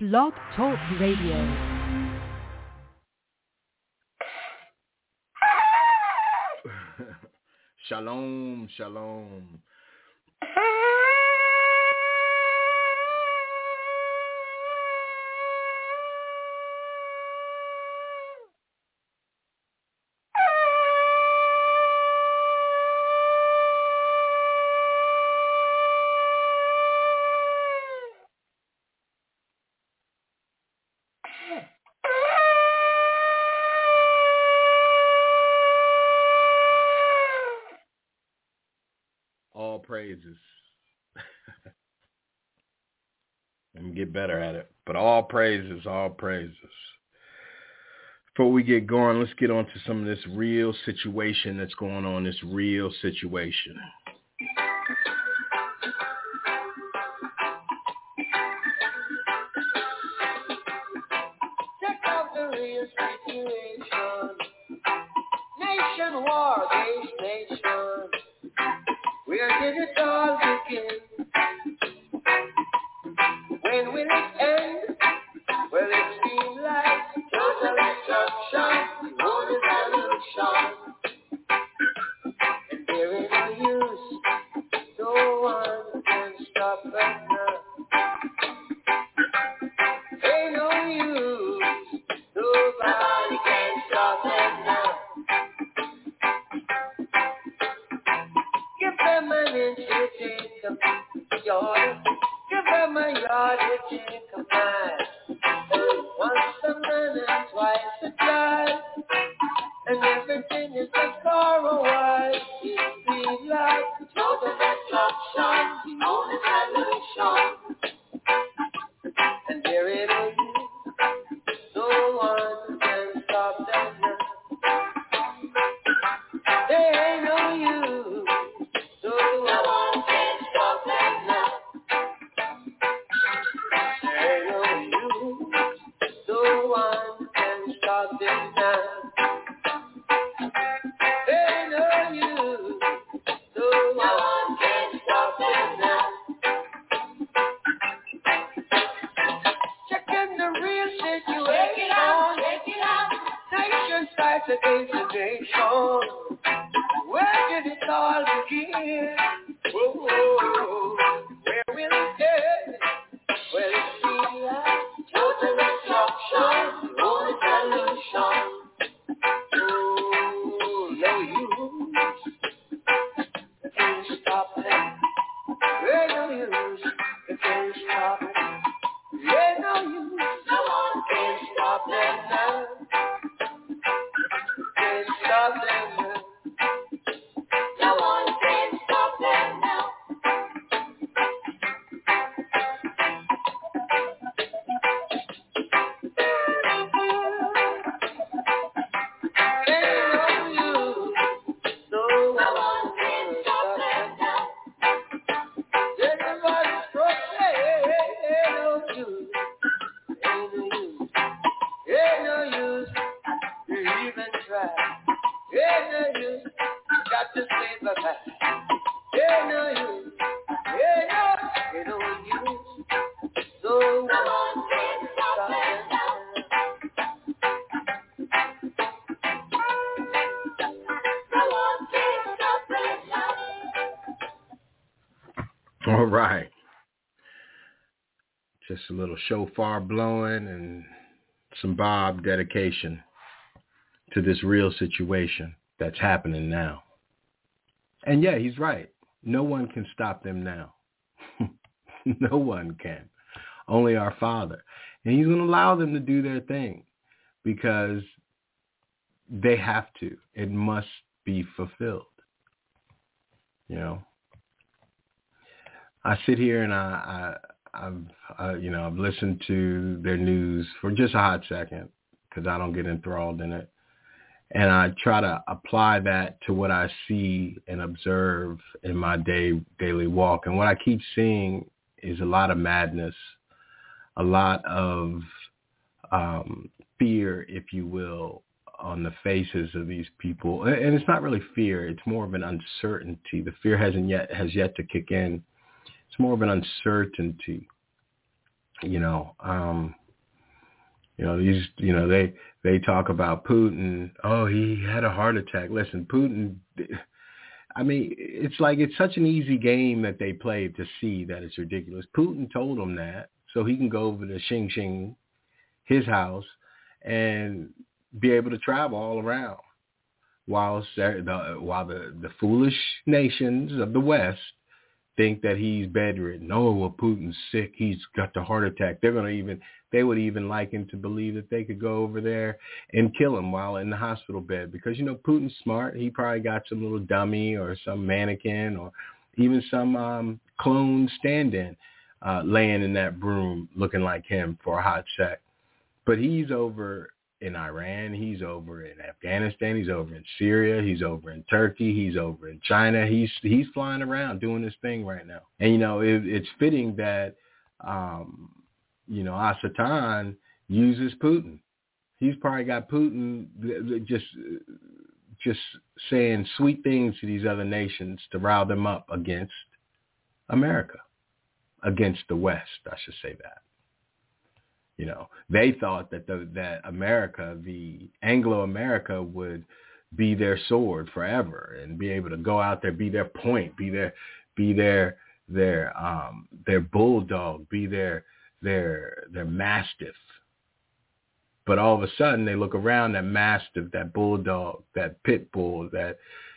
Blog Talk Radio. Shalom, shalom. All praises. Let me get better at it. But all praises, all praises. Before we get going, let's get on to some of this real situation that's going on, this real situation. Check out the real situation. Nation war, base nation. Where did it all begin? When will it end? Well, it seems like total destruction, no resolution. And there ain't no use, no one can stop us now. Ain't no use, nobody can stop us now. Give them an inch to take a yard. Give them a yard to take a mile. Once a man and twice a child. And everything is just for a while. It feels like total destruction, no resolution. And there ain't no use, no one can stop them now. There ain't no use, no one can stop them now. There ain't no use, no one can stop them now. There ain't no use, no one can stop them now. Checking the real situation. Check it out. Nation fights against the nation. Where did it all begin? Whoa, where will it end? Well, it seems like total destruction, no resolution. Oh, no use, you can't stop it. There no use, you can't stop it. There no use, no one can stop them now. Can't stop them now. No one can stop them now. Ain't no use, no one can stop them now. Everybody's proclaiming, ain't no use, ain't no use, ain't no use to even try. Ain't no use, got to save the past. Ain't no use, ain't no use, no one can stop them now. No one can stop them now. All right. Just a little shofar blowing and some Bob dedication to this real situation that's happening now. And yeah, he's right. No one can stop them now. No one can. Only our Father. And he's going to allow them to do their thing because they have to. It must be fulfilled. You know, I sit here and I've listened to their news for just a hot second because I don't get enthralled in it. And I try to apply that to what I see and observe in my daily walk. And what I keep seeing is a lot of madness, a lot of fear, if you will, on the faces of these people. And it's not really fear. It's more of an uncertainty. The fear has yet to kick in. It's more of an uncertainty. You know, they talk about Putin. Oh, he had a heart attack. Listen, Putin. I mean, it's like it's such an easy game that they play to see that it's ridiculous. Putin told him that so he can go over to Xing Xing, his house, and be able to travel all around, while the foolish nations of the West think that he's bedridden. Oh, well, Putin's sick. He's got the heart attack. They would even like him to believe that they could go over there and kill him while in the hospital bed because, Putin's smart. He probably got some little dummy or some mannequin or even some clone stand-in laying in that room looking like him for a hot sec. But he's over in Iran, he's over in Afghanistan, he's over in Syria, he's over in Turkey, he's over in China. He's flying around doing his thing right now. And, it's fitting that, Assatan uses Putin. He's probably got Putin just saying sweet things to these other nations to rile them up against America, against the West, I should say that. They thought that America, the Anglo-America, would be their sword forever and be able to go out there, be their point, be their bulldog, be their mastiff. But all of a sudden, they look around, that mastiff, that bulldog, that pit bull, that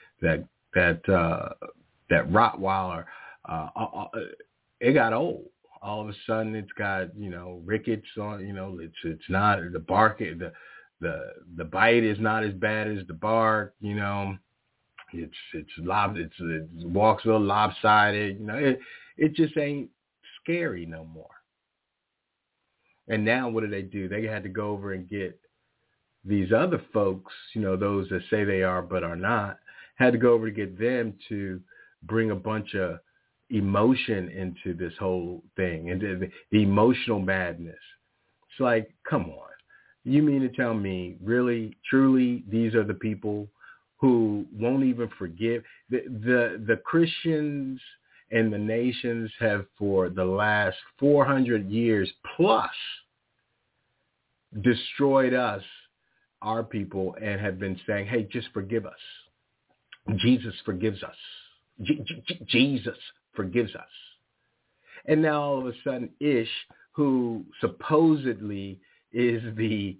Rottweiler, it got old. All of a sudden, it's got rickets on. It's not the bark. The bite is not as bad as the bark. It walks a little lopsided. It just ain't scary no more. And now what do? They had to go over and get these other folks. Those that say they are but are not. Had to go over to get them to bring a bunch of emotion into this whole thing and the emotional madness. It's like, come on. You mean to tell me, really, truly, these are the people who won't even forgive? The Christians and the nations have, for the last 400 years plus, destroyed us, our people, and have been saying, hey, just forgive us. Jesus forgives us. Jesus forgives us. And now all of a sudden, Ish, who supposedly is the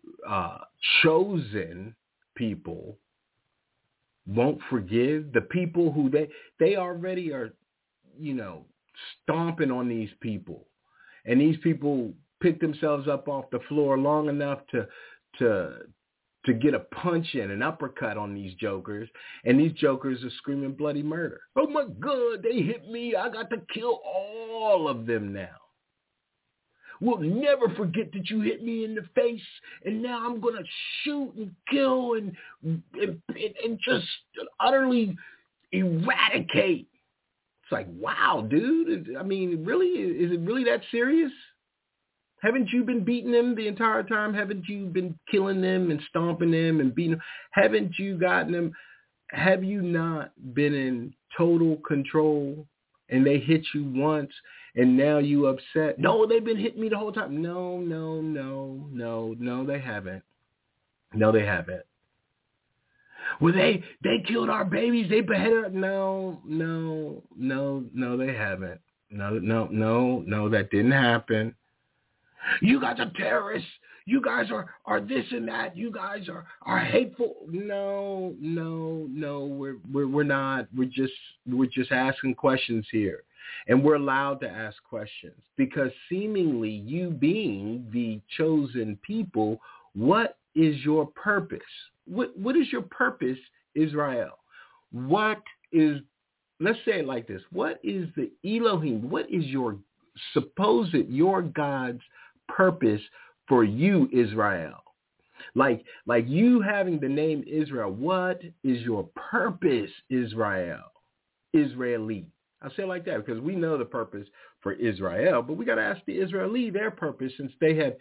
chosen people, won't forgive the people who they already are, stomping on these people. And these people pick themselves up off the floor long enough to get a punch in, an uppercut on these jokers, and these jokers are screaming bloody murder. Oh my God, they hit me. I got to kill all of them now. We'll never forget that you hit me in the face, and now I'm going to shoot and kill and just utterly eradicate. It's like, wow, dude. I mean, really? Is it really that serious? Haven't you been beating them the entire time? Haven't you been killing them and stomping them and beating them? Haven't you gotten them? Have you not been in total control and they hit you once and now you upset? No, they've been hitting me the whole time. No, they haven't. No, they haven't. Well, they killed our babies. They beheaded us. No, they haven't. No, that didn't happen. You guys are terrorists. You guys are this and that. You guys are hateful. No, we're not. We're just asking questions here. And we're allowed to ask questions because seemingly you being the chosen people, what is your purpose? What is your purpose, Israel? What is, let's say it like this. What is the Elohim? What is your God's purpose for you, Israel? Like you having the name Israel, what is your purpose, Israel? Israeli. I'll say it like that because we know the purpose for Israel, but we got to ask the Israeli their purpose since they had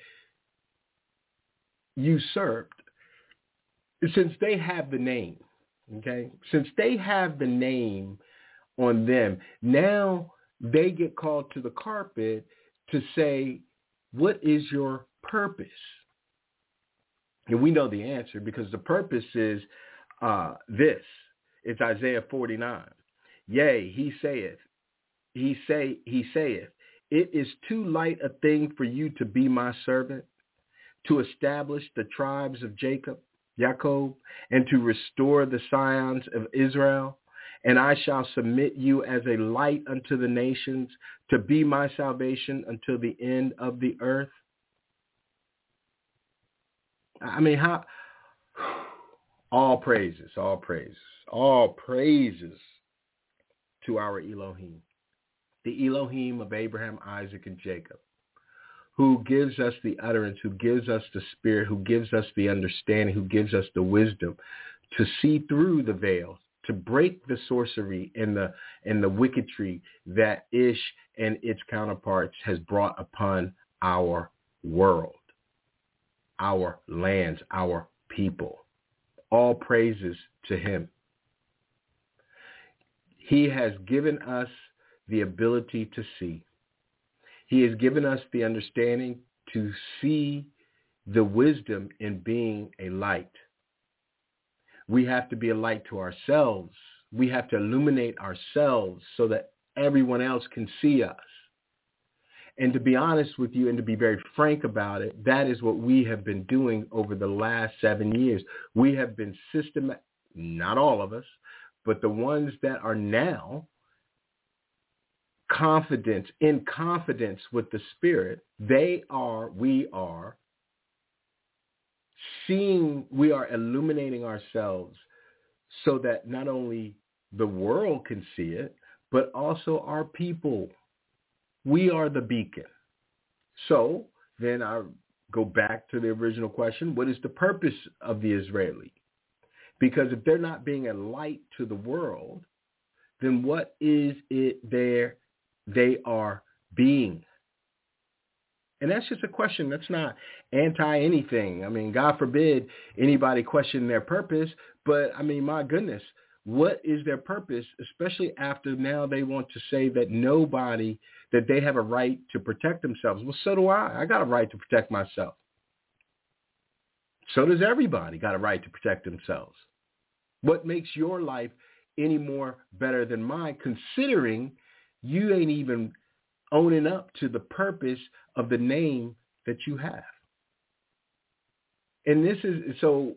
usurped, since they have the name, okay? Since they have the name on them, now they get called to the carpet to say, what is your purpose? And we know the answer, because the purpose is this. It's Isaiah 49. Yea, he saith, it is too light a thing for you to be my servant, to establish the tribes of Jacob, and to restore the scions of Israel. And I shall submit you as a light unto the nations, to be my salvation until the end of the earth. I mean, how? All praises to our Elohim, the Elohim of Abraham, Isaac, and Jacob, who gives us the utterance, who gives us the spirit, who gives us the understanding, who gives us the wisdom to see through the veil, to break the sorcery and the wicketry that Ish and its counterparts has brought upon our world, our lands, our people. All praises to him. He has given us the ability to see. He has given us the understanding to see the wisdom in being a light. We have to be a light to ourselves. We have to illuminate ourselves so that everyone else can see us. And to be honest with you and to be very frank about it, that is what we have been doing over the last 7 years. We have been not all of us, but the ones that are now in confidence with the Spirit, we are illuminating ourselves so that not only the world can see it, but also our people. We are the beacon. So then I go back to the original question. What is the purpose of the Israeli? Because if they're not being a light to the world, then what is it they are being? And that's just a question. That's not anti anything. I mean, God forbid anybody question their purpose. But I mean, my goodness, what is their purpose, especially after now they want to say that they have a right to protect themselves? Well, so do I. I got a right to protect myself. So does everybody got a right to protect themselves. What makes your life any more better than mine, considering you ain't even owning up to the purpose of the name that you have? And this is, so,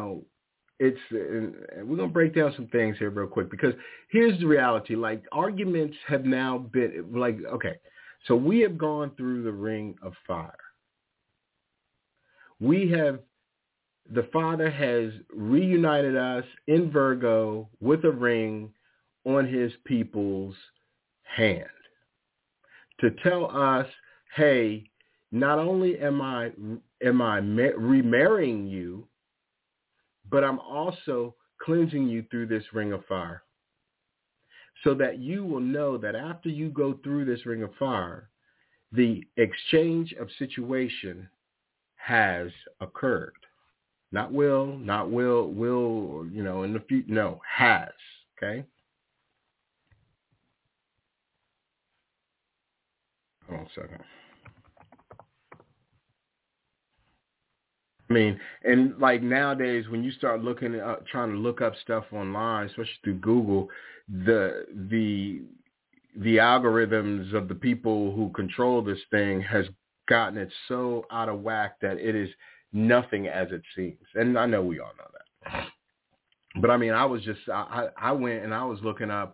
we're going to break down some things here real quick, because here's the reality. Like, arguments have now been like, okay, so we have gone through the ring of fire. The Father has reunited us in Virgo with a ring on his people's hand to tell us, hey, not only am I remarrying you, but I'm also cleansing you through this ring of fire, so that you will know that after you go through this ring of fire, the exchange of situation has occurred. Not will, in the future. No, has. Okay. Hold on a second. I mean, and like nowadays, when you start trying to look up stuff online, especially through Google, the algorithms of the people who control this thing has gotten it so out of whack that it is nothing as it seems. And I know we all know that. But I mean, I went and I was looking up,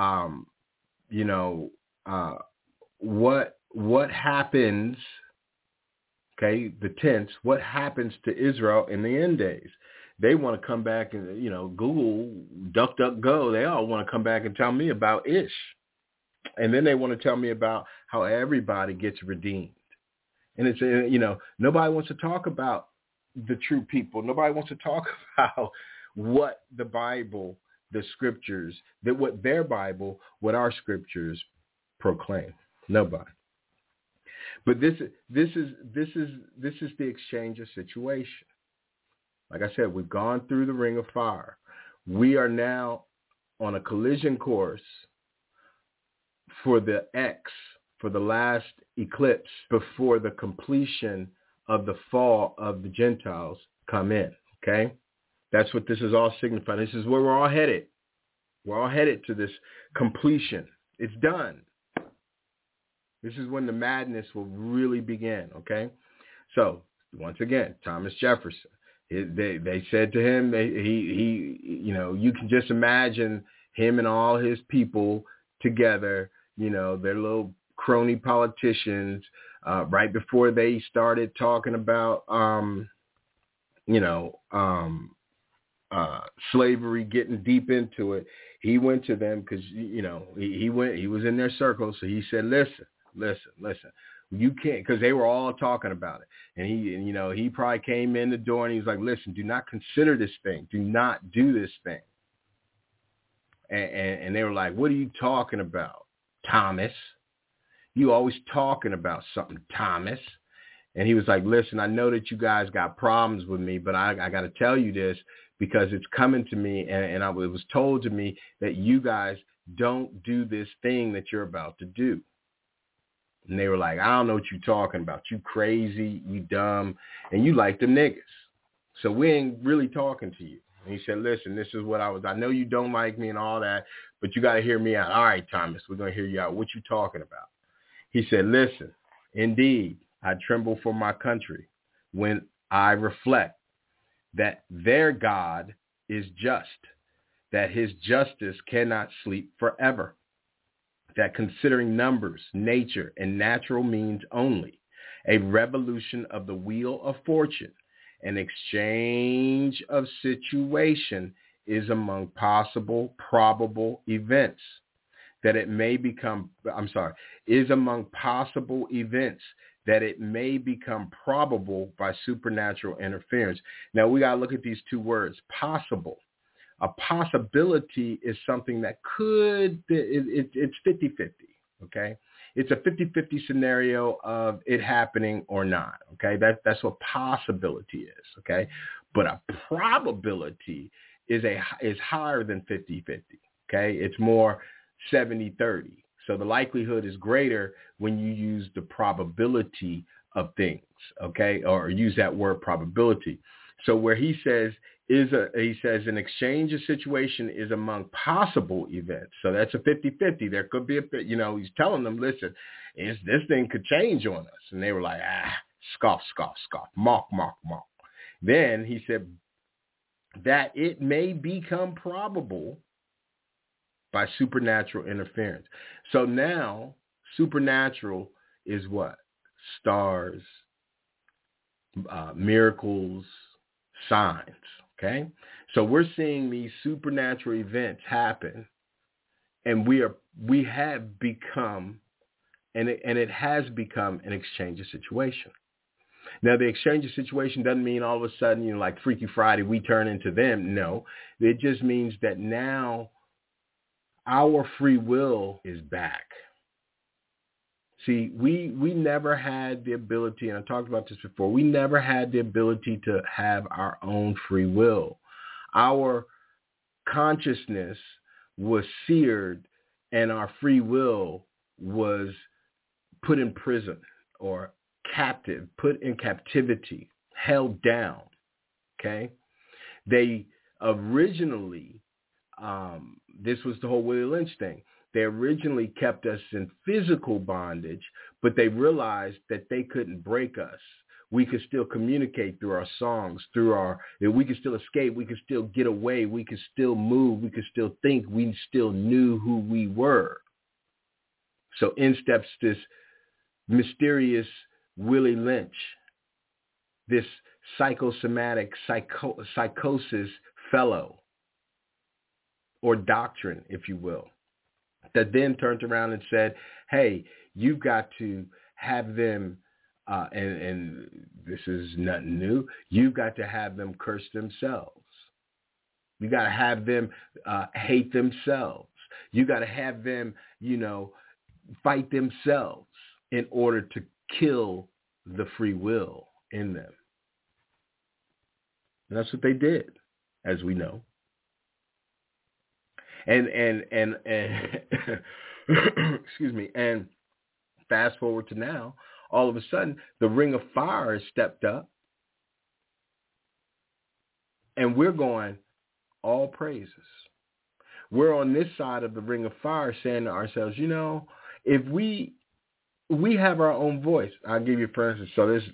what happens. Okay, the tense, what happens to Israel in the end days? They want to come back and, Google, DuckDuckGo, they all want to come back and tell me about Ish. And then they want to tell me about how everybody gets redeemed. And it's, nobody wants to talk about the true people. Nobody wants to talk about what the Bible, the scriptures, what our scriptures proclaim. Nobody. But this is the exchange of situation. Like I said, we've gone through the ring of fire. We are now on a collision course for the last eclipse before the completion of the fall of the Gentiles come in, okay? That's what this is all signifying. This is where we're all headed. We're all headed to this completion. It's done. This is when the madness will really begin, okay? So, once again, Thomas Jefferson. They said to him, you can just imagine him and all his people together, their little crony politicians, right before they started talking about, slavery, getting deep into it. He went to them because, he was in their circle. So he said, listen. You can't, because they were all talking about it. And he probably came in the door and he was like, listen, do not consider this thing. Do not do this thing. And they were like, what are you talking about, Thomas? You always talking about something, Thomas. And he was like, listen, I know that you guys got problems with me, but I got to tell you this because it's coming to me. And it was told to me that you guys don't do this thing that you're about to do. And they were like, I don't know what you're talking about. You crazy, you dumb, and you like them niggas. So we ain't really talking to you. And he said, listen, this is what I know you don't like me and all that, but you got to hear me out. All right, Thomas, we're going to hear you out. What you talking about? He said, listen, indeed, I tremble for my country when I reflect that their God is just, that his justice cannot sleep forever. That considering numbers, nature, and natural means only, a revolution of the wheel of fortune, an exchange of situation is among possible, probable events, is among possible events that it may become probable by supernatural interference. Now we got to look at these two words, possible. A possibility is something that it's 50-50, okay? It's a 50-50 scenario of it happening or not, okay? That's what possibility is, okay? But a probability is higher than 50-50, okay? It's more 70-30. So the likelihood is greater when you use the probability of things, okay? Or use that word probability. So where he says an exchange of situation is among possible events. So that's a 50-50. There could be he's telling them, listen, this thing could change on us. And they were like, scoff, mock. Then he said that it may become probable by supernatural interference. So now supernatural is what? Stars, miracles, signs. Okay, so we're seeing these supernatural events happen, and we have become, and it has become an exchange of situation. Now, the exchange of situation doesn't mean all of a sudden, like Freaky Friday, we turn into them. No, it just means that now our free will is back. See, we never had the ability, and I talked about this before, we never had the ability to have our own free will. Our consciousness was seared and our free will was put in prison or captive, put in captivity, held down, okay? They originally, this was the whole Willie Lynch thing. They originally kept us in physical bondage, but they realized that they couldn't break us. We could still communicate through our songs, we could still escape, we could still get away, we could still move, we could still think, we still knew who we were. So in steps this mysterious Willie Lynch, this psychosomatic psychosis fellow, or doctrine, if you will, that then turned around and said, hey, you've got to have them, and this is nothing new, you've got to have them curse themselves. You got to have them hate themselves. You got to have them, fight themselves in order to kill the free will in them. And that's what they did, as we know. And excuse me. And fast forward to now, all of a sudden, the Ring of Fire has stepped up. And we're going, all praises. We're on this side of the Ring of Fire saying to ourselves, you know, if we have our own voice. I'll give you for instance. So this,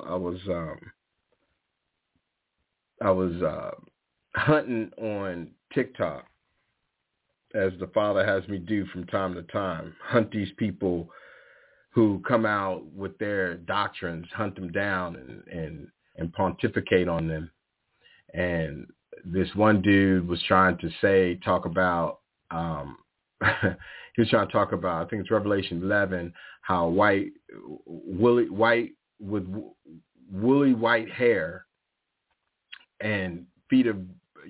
I was hunting on TikTok, as the Father has me do from time to time, hunt these people who come out with their doctrines, hunt them down and pontificate on them. And this one dude was trying to talk about, he was trying to talk about, I think it's Revelation 11, how white with woolly white hair and feet of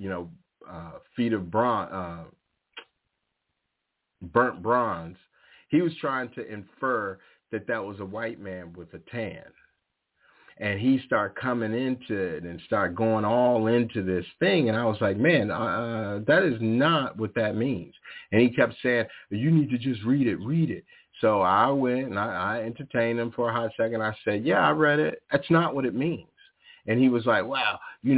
burnt bronze. He was trying to infer that was a white man with a tan. And he started coming into it and started going all into this thing. And I was like, man, that is not what that means. And he kept saying, you need to just read it. So I went and I entertained him for a hot second. I said, yeah, I read it. That's not what it means. And he was like, wow,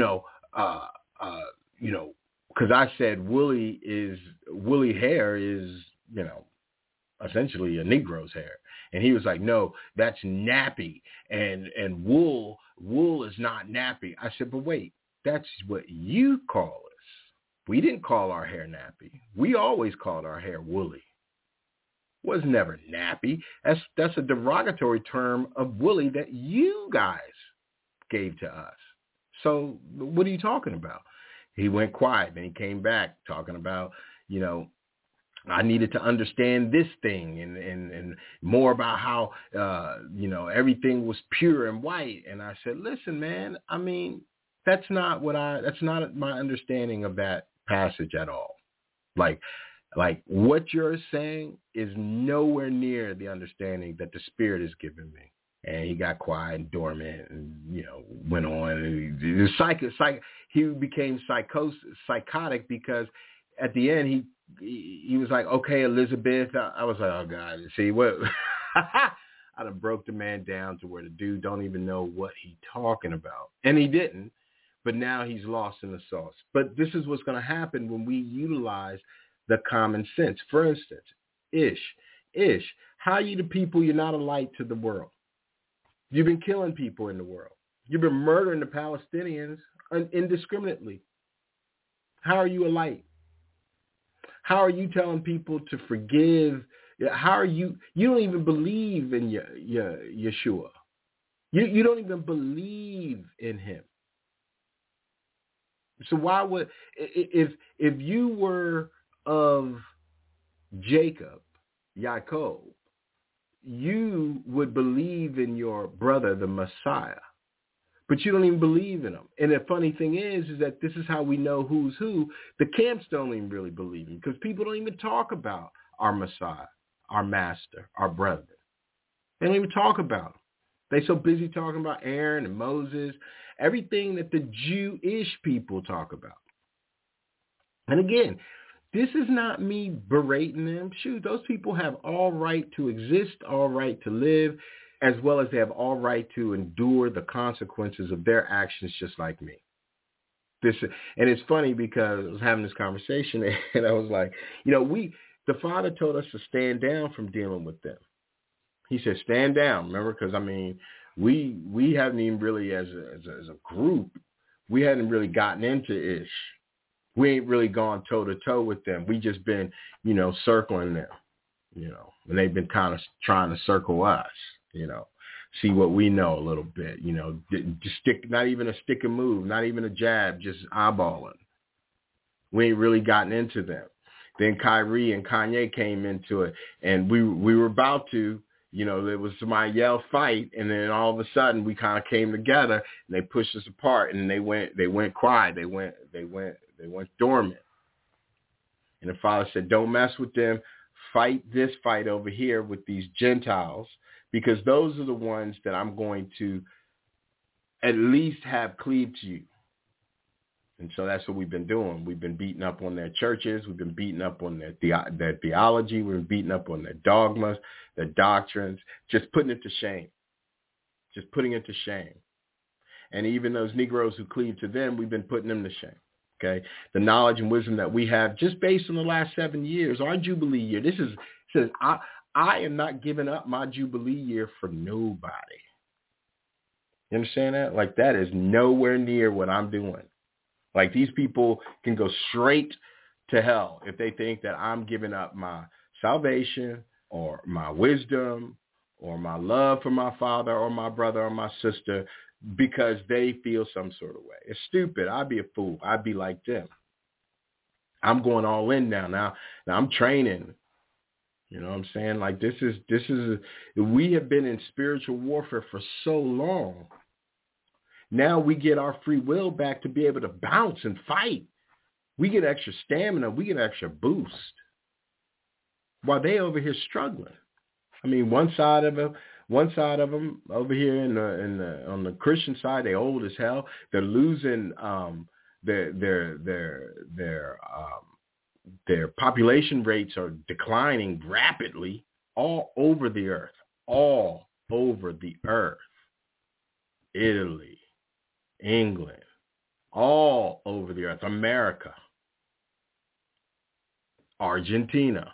because I said woolly hair is, essentially a Negro's hair. And he was like, no, that's nappy. And wool is not nappy. I said, but wait, that's what you call us. We didn't call our hair nappy. We always called our hair woolly. Was never nappy. That's a derogatory term of woolly that you guys gave to us. So what are you talking about? He went quiet, and he came back talking about, I needed to understand this thing and more about how, everything was pure and white. And I said, listen, man, I mean, that's not my understanding of that passage at all. Like what you're saying is nowhere near the understanding that the Spirit has given me. And he got quiet and dormant and, went on. And he became psychotic because at the end he was like, okay, Elizabeth. I was like, oh, God. See, what? I'd have broke the man down to where the dude don't even know what he's talking about. And he didn't. But now he's lost in the sauce. But this is what's going to happen when we utilize the common sense. For instance, Ish, how are you the people? You're not a light to the world. You've been killing people in the world. You've been murdering the Palestinians indiscriminately. How are you a light? How are you telling people to forgive? How are you don't even believe in Yeshua. You don't even believe in him. So why would, if you were of Yaakov, you would believe in your brother, the Messiah, but you don't even believe in him. And the funny thing is that this is how we know who's who. The camps don't even really believe him because people don't even talk about our Messiah, our master, our brother. They don't even talk about him. They're so busy talking about Aaron and Moses, everything that the Jewish people talk about. And again, this is not me berating them. Shoot, those people have all right to exist, all right to live, as well as they have all right to endure the consequences of their actions just like me. And it's funny because I was having this conversation and I was like, the Father told us to stand down from dealing with them. He said, stand down, remember? Because, we haven't even really, as a group, we hadn't really gotten into Ish. We ain't really gone toe-to-toe with them. We just been, circling them, and they've been kind of trying to circle us, see what we know a little bit, just not even a stick and move, not even a jab, just eyeballing. We ain't really gotten into them. Then Kyrie and Kanye came into it, and we were about to, there was somebody yelled fight, and then all of a sudden we kind of came together, and they pushed us apart, and they went quiet, they went dormant. And the Father said, don't mess with them. Fight this fight over here with these Gentiles, because those are the ones that I'm going to at least have cleave to you. And so that's what we've been doing. We've been beating up on their churches. We've been beating up on their theology. We've been beating up on their dogmas, their doctrines, just putting it to shame. Just putting it to shame. And even those Negroes who cleave to them, we've been putting them to shame. Okay? The knowledge and wisdom that we have just based on the last 7 years, our Jubilee year. This says, I am not giving up my Jubilee year for nobody. You understand that? Like, that is nowhere near what I'm doing. Like, these people can go straight to hell if they think that I'm giving up my salvation or my wisdom or my love for my father or my brother or my sister because they feel some sort of way. It's stupid. I'd be a fool. I'd be like them. I'm going all in now. Now I'm training. You know what I'm saying? Like, we have been in spiritual warfare for so long. Now we get our free will back to be able to bounce and fight. We get extra stamina. We get extra boost. While they over here struggling. I mean, one side of them over here on the Christian side, they old as hell. They're losing their population rates are declining rapidly all over the earth. All over the earth. Italy, England, all over the earth. America, Argentina,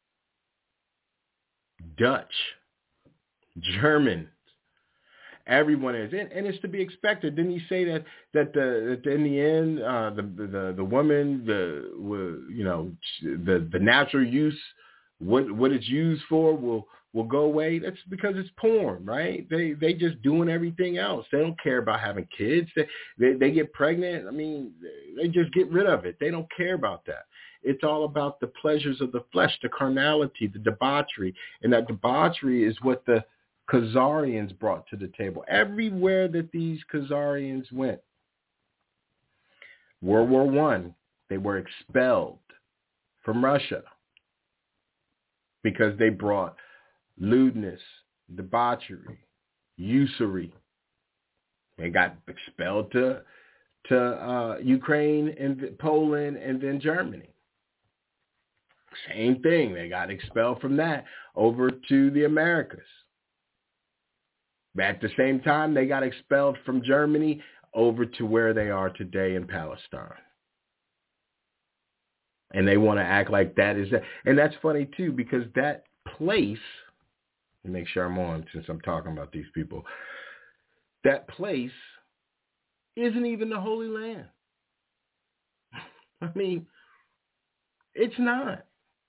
Dutch, German, everyone is, and it's to be expected. Didn't he say that in the end, the woman, the natural use, what it's used for will go away? That's because it's porn, right? They just doing everything else. They don't care about having kids. They get pregnant. I mean, they just get rid of it. They don't care about that. It's all about the pleasures of the flesh, the carnality, the debauchery. And that debauchery is what the Khazarians brought to the table. Everywhere that these Khazarians went, World War I, they were expelled from Russia because they brought lewdness, debauchery, usury. They got expelled to Ukraine and Poland and then Germany. Same thing. They got expelled from that over to the Americas. At the same time, they got expelled from Germany over to where they are today in Palestine. And they want to act like that is that. And that's funny, too, because that place, let me make sure I'm on since I'm talking about these people, that place isn't even the Holy Land. I mean, it's not.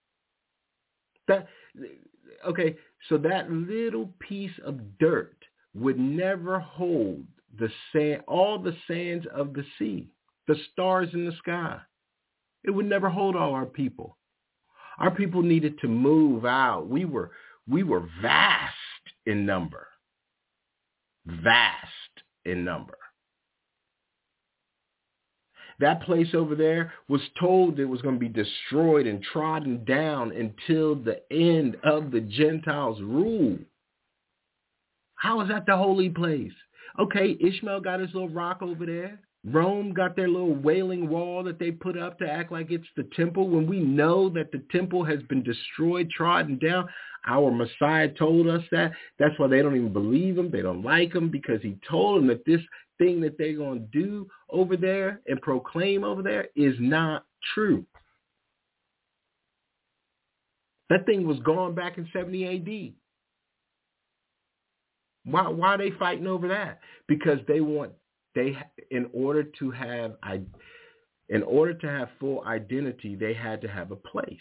Okay, so that little piece of dirt would never hold the sand, all the sands of the sea, the stars in the sky. It would never hold all our people. Our people needed to move out. We were vast in number. Vast in number. That place over there was told it was going to be destroyed and trodden down until the end of the Gentiles' rule. How is that the holy place? Okay, Ishmael got his little rock over there. Rome got their little wailing wall that they put up to act like it's the temple when we know that the temple has been destroyed, trodden down. Our Messiah told us that. That's why they don't even believe him. They don't like him because he told them that this thing that they're going to do over there and proclaim over there is not true. That thing was gone back in 70 AD. Why are they fighting over that? Because in order to have full identity, they had to have a place.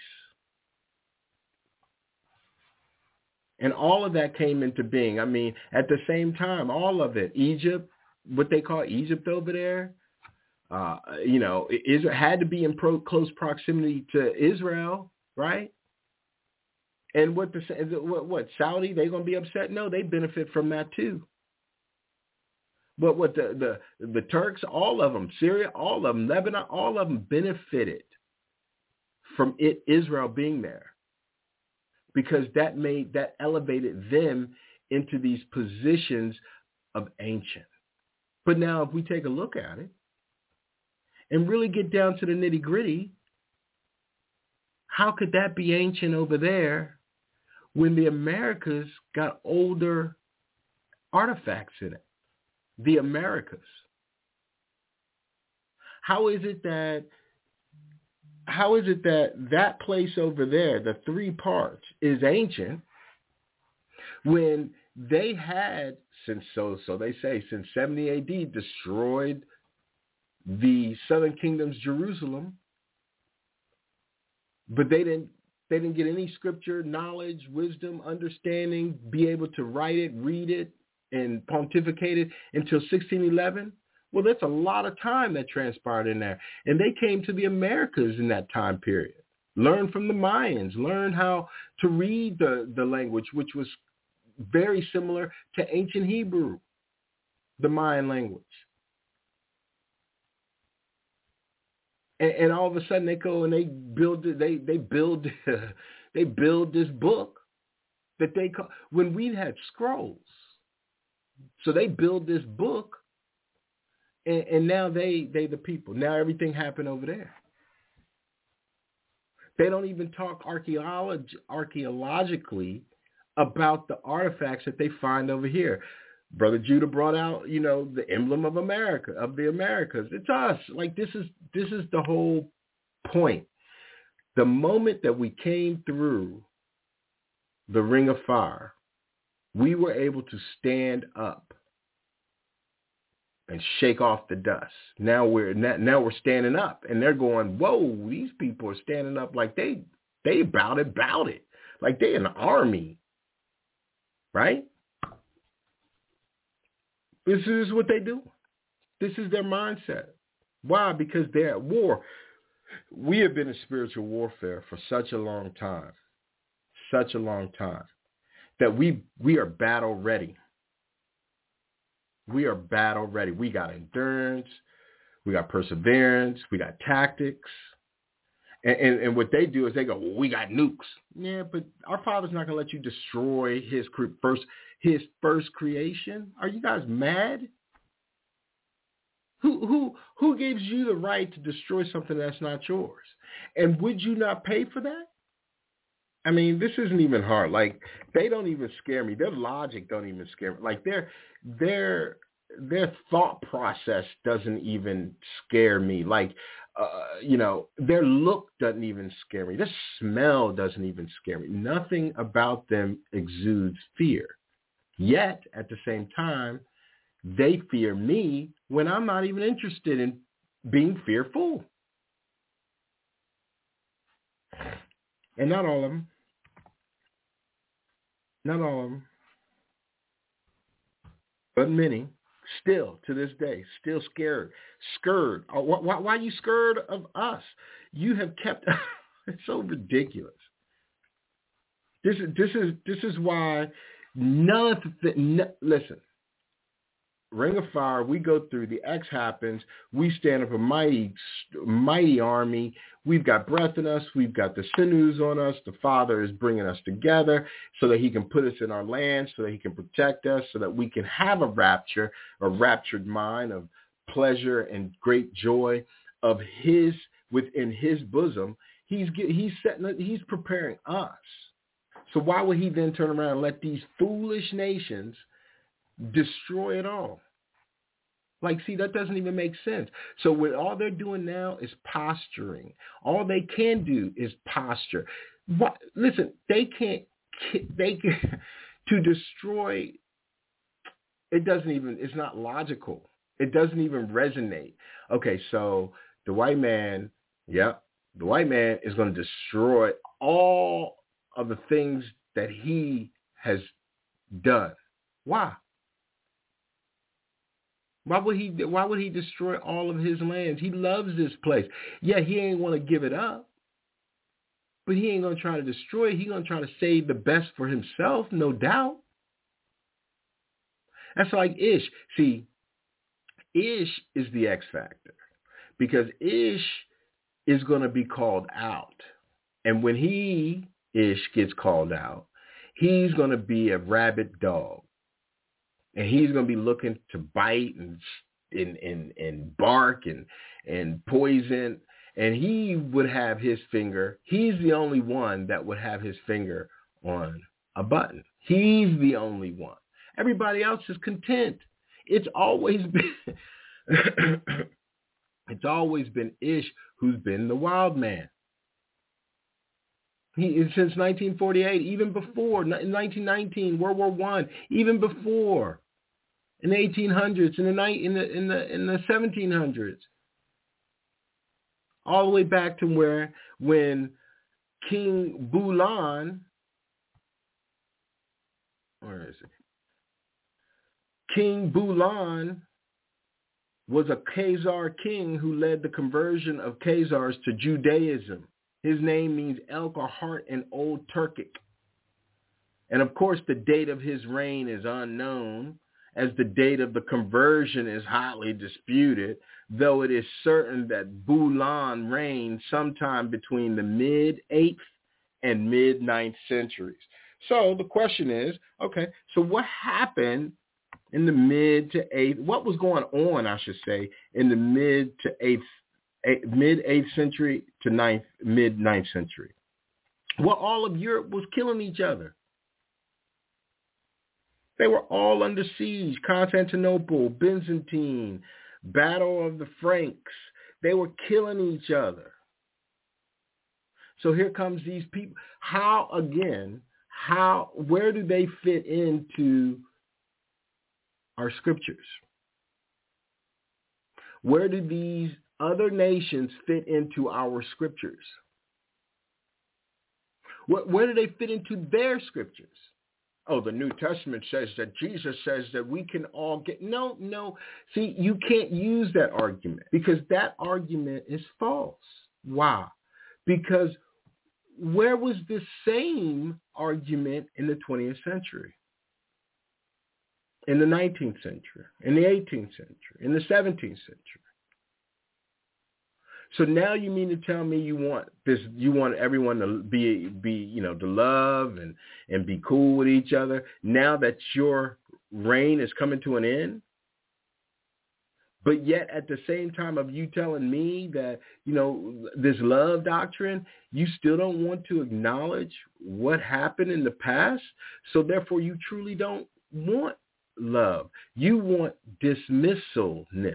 And all of that came into being. I mean, at the same time, all of it, Egypt, what they call Egypt over there, Israel had to be in close proximity to Israel, right? And what Saudi, they going to be upset? No, they benefit from that too. But what the Turks, all of them, Syria, all of them, Lebanon, all of them benefited from Israel being there. Because that elevated them into these positions of ancient. But now if we take a look at it, and really get down to the nitty gritty, how could that be ancient over there when the Americas got older artifacts in it? The Americas. How is it that that place over there, the three parts, is ancient when they had, so they say, since 70 AD, destroyed the southern kingdom's Jerusalem, but they didn't get any scripture, knowledge, wisdom, understanding, be able to write it, read it, and pontificate it until 1611? Well, that's a lot of time that transpired in there. And they came to the Americas in that time period. Learn from the Mayans, learn how to read the language, which was very similar to ancient Hebrew, the Mayan language. And all of a sudden they go and they build this book that they call, when we had scrolls. So they build this book, and now they the people. Now everything happened over there. They don't even talk archaeologically about the artifacts that they find over here. Brother Judah brought out, the emblem of America, of the Americas. It's us. Like, this is the whole point. The moment that we came through the Ring of Fire, we were able to stand up and shake off the dust. Now we're standing up, and they're going, whoa, these people are standing up like they about it, like they an army, right? This is what they do. This is their mindset. Why? Because they're at war. We have been in spiritual warfare for such a long time, that we are battle ready. We are battle ready. We got endurance. We got perseverance. We got tactics. And what they do is they go, well, we got nukes. Yeah, but our Father's not going to let you destroy his first creation. Are you guys mad? Who gives you the right to destroy something that's not yours? And would you not pay for that? I mean, this isn't even hard. Like, they don't even scare me. Their logic don't even scare me. Like, their thought process doesn't even scare me. Like, their look doesn't even scare me. Their smell doesn't even scare me. Nothing about them exudes fear. Yet, at the same time, they fear me when I'm not even interested in being fearful. And not all of them. Not all of them. But many, still, to this day, still scared. Why are you scared of us? You have kept... It's so ridiculous. This is why none of the... Listen. Ring of Fire, we go through, the X happens, we stand up a mighty army, we've got breath in us, we've got the sinews on us, the Father is bringing us together so that he can put us in our land, so that he can protect us, so that we can have a raptured mind of pleasure and great joy of his, within his bosom. He's preparing us. So why would he then turn around and let these foolish nations destroy it all? Like, see, that doesn't even make sense. So what all they're doing now is posturing. All they can do is posture. Listen, they can to destroy. It's not logical. It doesn't even resonate. Okay, so the white man is going to destroy all of the things that he has done. Why? Why would he destroy all of his lands? He loves this place. Yeah, he ain't want to give it up. But he ain't going to try to destroy it. He's going to try to save the best for himself, no doubt. That's like Ish. See, Ish is the X factor. Because Ish is going to be called out. And when Ish gets called out, he's going to be a rabid dog. And he's going to be looking to bite and in bark and poison, and he would have his finger. He's the only one that would have his finger on a button. He's the only one. Everybody else is content. It's always been it's always been Ish who's been the wild man. He since 1948, even before, in 1919, World War I, even before, in the 1800s, in the 1700s, all the way back to when King Bulan, where is it? King Bulan was a Khazar king who led the conversion of Khazars to Judaism. His name means elk or heart in Old Turkic. And of course, the date of his reign is unknown, as the date of the conversion is hotly disputed, though it is certain that Bulan reigned sometime between the mid-8th and mid-9th centuries. So the question is, okay, so what happened in the mid to 8th, what was going on, I should say, in the mid 8th century to mid 9th century? Well, all of Europe was killing each other. They were all under siege. Constantinople, Byzantine, Battle of the Franks. They were killing each other. So here comes these people. Where do they fit into our scriptures? Where do these other nations fit into our scriptures? Where do they fit into their scriptures? Oh, the New Testament says that Jesus says that we can all get... No. See, you can't use that argument because that argument is false. Why? Because where was this same argument in the 20th century? In the 19th century, in the 18th century, in the 17th century. So now you mean to tell me you want everyone to be to love and be cool with each other now that your reign is coming to an end? But yet at the same time of you telling me that, this love doctrine, you still don't want to acknowledge what happened in the past. So therefore you truly don't want love. You want dismissiveness.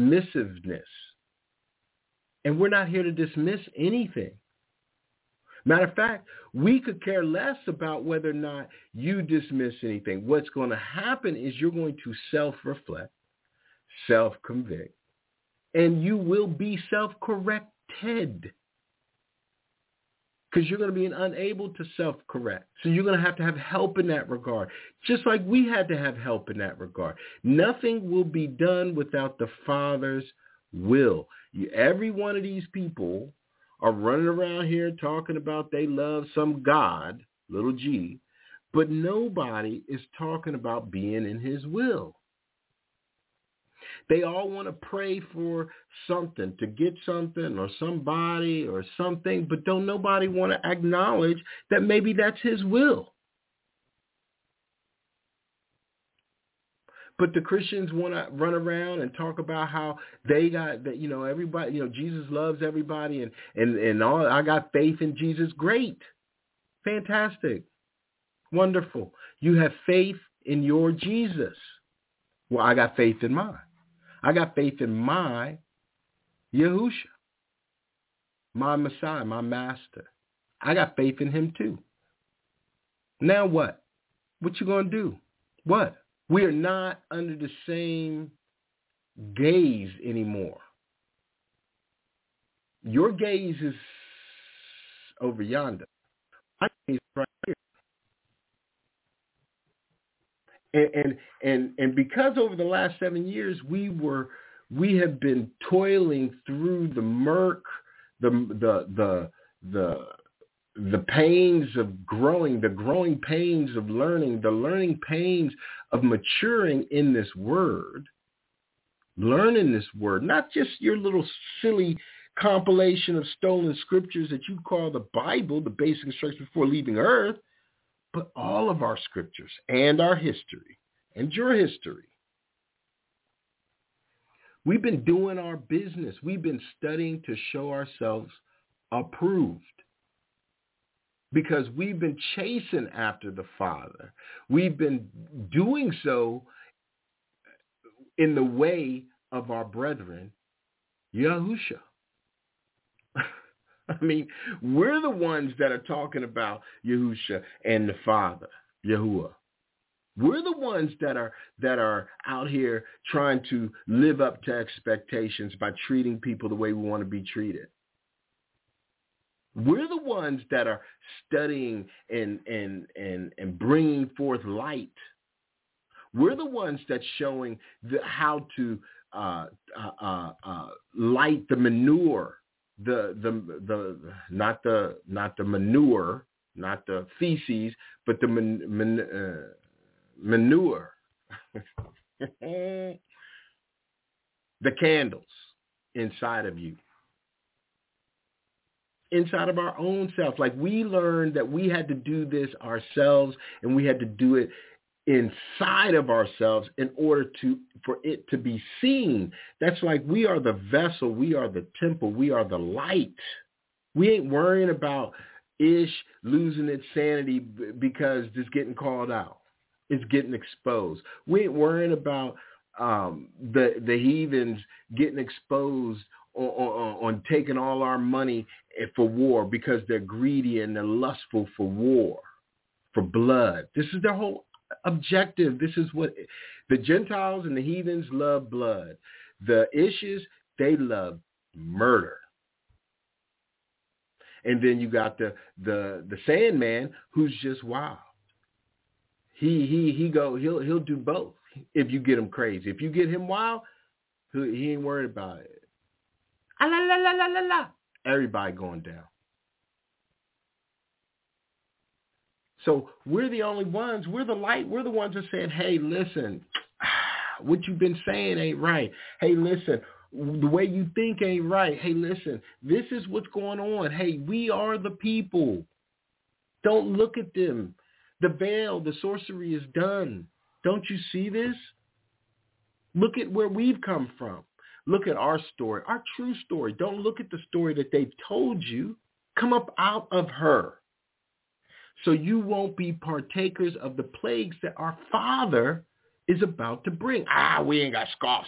And we're not here to dismiss anything. Matter of fact, we could care less about whether or not you dismiss anything. What's going to happen is you're going to self-reflect, self-convict, and you will be self-corrected. Because you're going to be unable to self-correct. So you're going to have help in that regard. Just like we had to have help in that regard. Nothing will be done without the Father's will. Every one of these people are running around here talking about they love some God, little g, but nobody is talking about being in his will. They all want to pray for something, to get something or somebody or something, but don't nobody want to acknowledge that maybe that's his will. But the Christians want to run around and talk about how they got that, everybody, Jesus loves everybody and all. I got faith in Jesus. Great. Fantastic. Wonderful. You have faith in your Jesus. Well, I got faith in mine. I got faith in my Yahusha, my Messiah, my Master. I got faith in him too. Now what? What you going to do? What? We are not under the same gaze anymore. Your gaze is over yonder. My gaze is right here. And because over the last 7 years we have been toiling through the murk, the pains of growing, the growing pains of learning, the learning pains of maturing in this word, learning this word, not just your little silly compilation of stolen scriptures that you call the Bible, the basic instructions before leaving earth, but all of our scriptures and our history and your history. We've been doing our business. We've been studying to show ourselves approved because we've been chasing after the Father. We've been doing so in the way of our brethren, Yahusha. I mean, we're the ones that are talking about Yahusha and the Father, Yahuwah. We're the ones that are out here trying to live up to expectations by treating people the way we want to be treated. We're the ones that are studying and bringing forth light. We're the ones that's showing how to light the manure, not the manure, not the feces, but the manure, the candles inside of you, inside of our own self. Like we learned that we had to do this ourselves, and we had to do it inside of ourselves in order for it to be seen. That's like we are the vessel, we are the temple, we are the light. We ain't worrying about Ish losing its sanity because it's getting called out. It's getting exposed. We ain't worrying about the heathens getting exposed on taking all our money for war because they're greedy and they're lustful for war, for blood. This is their whole objective. This is what the Gentiles and the heathens love: blood. The Ishes, they love murder. And then you got the Sandman, who's just wild. He'll do both if you get him crazy. If you get him wild, he ain't worried about it. Ah, la, la, la, la, la, la. Everybody going down. So we're the only ones. We're the light. We're the ones that said, hey, listen, what you've been saying ain't right. Hey, listen, the way you think ain't right. Hey, listen, this is what's going on. Hey, we are the people. Don't look at them. The veil, the sorcery is done. Don't you see this? Look at where we've come from. Look at our story, our true story. Don't look at the story that they've told you. Come up out of her, so you won't be partakers of the plagues that our Father is about to bring. We ain't got scoff,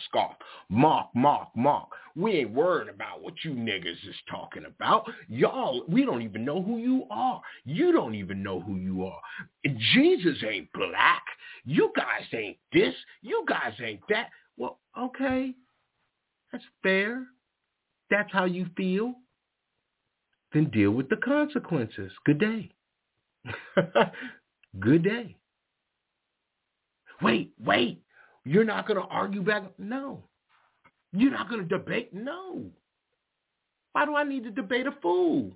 mock. We ain't worried about what you niggas is talking about. Y'all, we don't even know who you are. You don't even know who you are. Jesus ain't black. You guys ain't this. You guys ain't that. Well, okay. That's fair. That's how you feel. Then deal with the consequences. Good day. Good day. Wait. You're not going to argue back? No. You're not going to debate? No. Why do I need to debate a fool?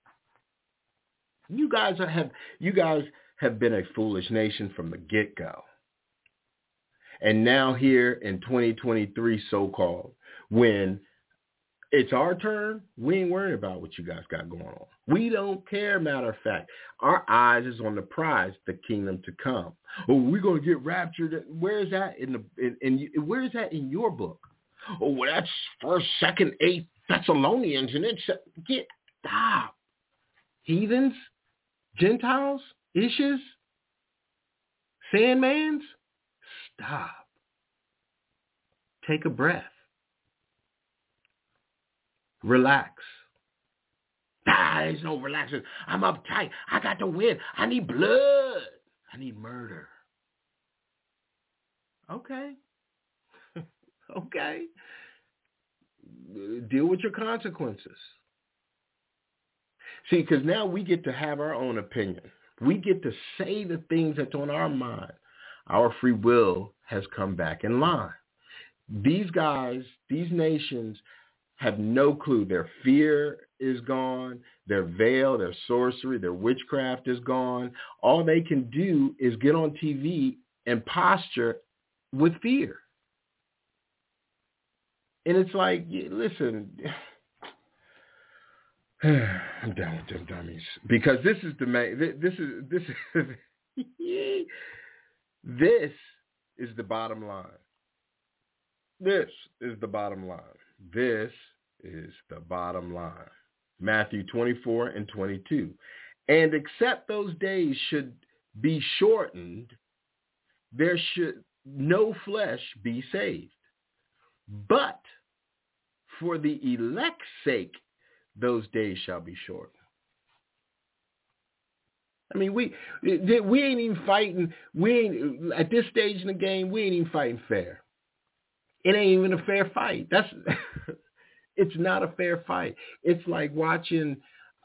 You guys have been a foolish nation from the get-go. And now here in 2023, so-called, when it's our turn, we ain't worried about what you guys got going on. We don't care, matter of fact. Our eyes is on the prize, the kingdom to come. Oh, we're going to get raptured. Where is that where is that in your book? Oh, well, that's 1st, 2nd, 8th Thessalonians, and stop. Heathens, Gentiles, Ishes, Sandmans, stop. Take a breath. Relax. There's no relaxing. I'm uptight. I got to win. I need blood. I need murder. Okay. Okay. Deal with your consequences. See, because now we get to have our own opinion. We get to say the things that's on our mind. Our free will has come back in line. These guys, these nations, have no clue. Their fear is gone. Their veil, their sorcery, their witchcraft is gone. All they can do is get on TV and posture with fear. And it's like, listen, I'm done with them dummies, because this is this is the bottom line. This is the bottom line. This is the bottom line. Matthew 24 and 22. And except those days should be shortened, there should no flesh be saved. But for the elect's sake, those days shall be shortened. I mean, we ain't even fighting. At this stage in the game, we ain't even fighting fair. It ain't even a fair fight. It's not a fair fight. It's like watching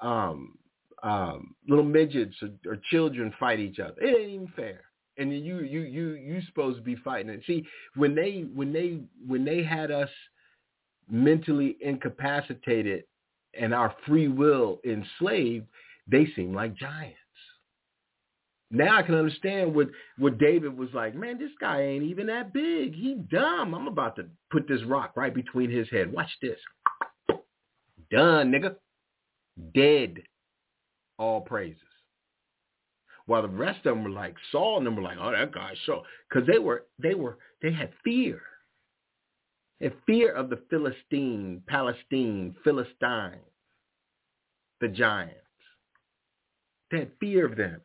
little midgets or children fight each other. It ain't even fair. And you supposed to be fighting it. See, when they had us mentally incapacitated and our free will enslaved, they seemed like giants. Now I can understand what David was like. Man, this guy ain't even that big. He dumb. I'm about to put this rock right between his head. Watch this. Done, nigga. Dead. All praises. While the rest of them were like, Saul and them were like, oh, that guy's so, because they had fear. They had fear of the Philistine, the giants. They had fear of them.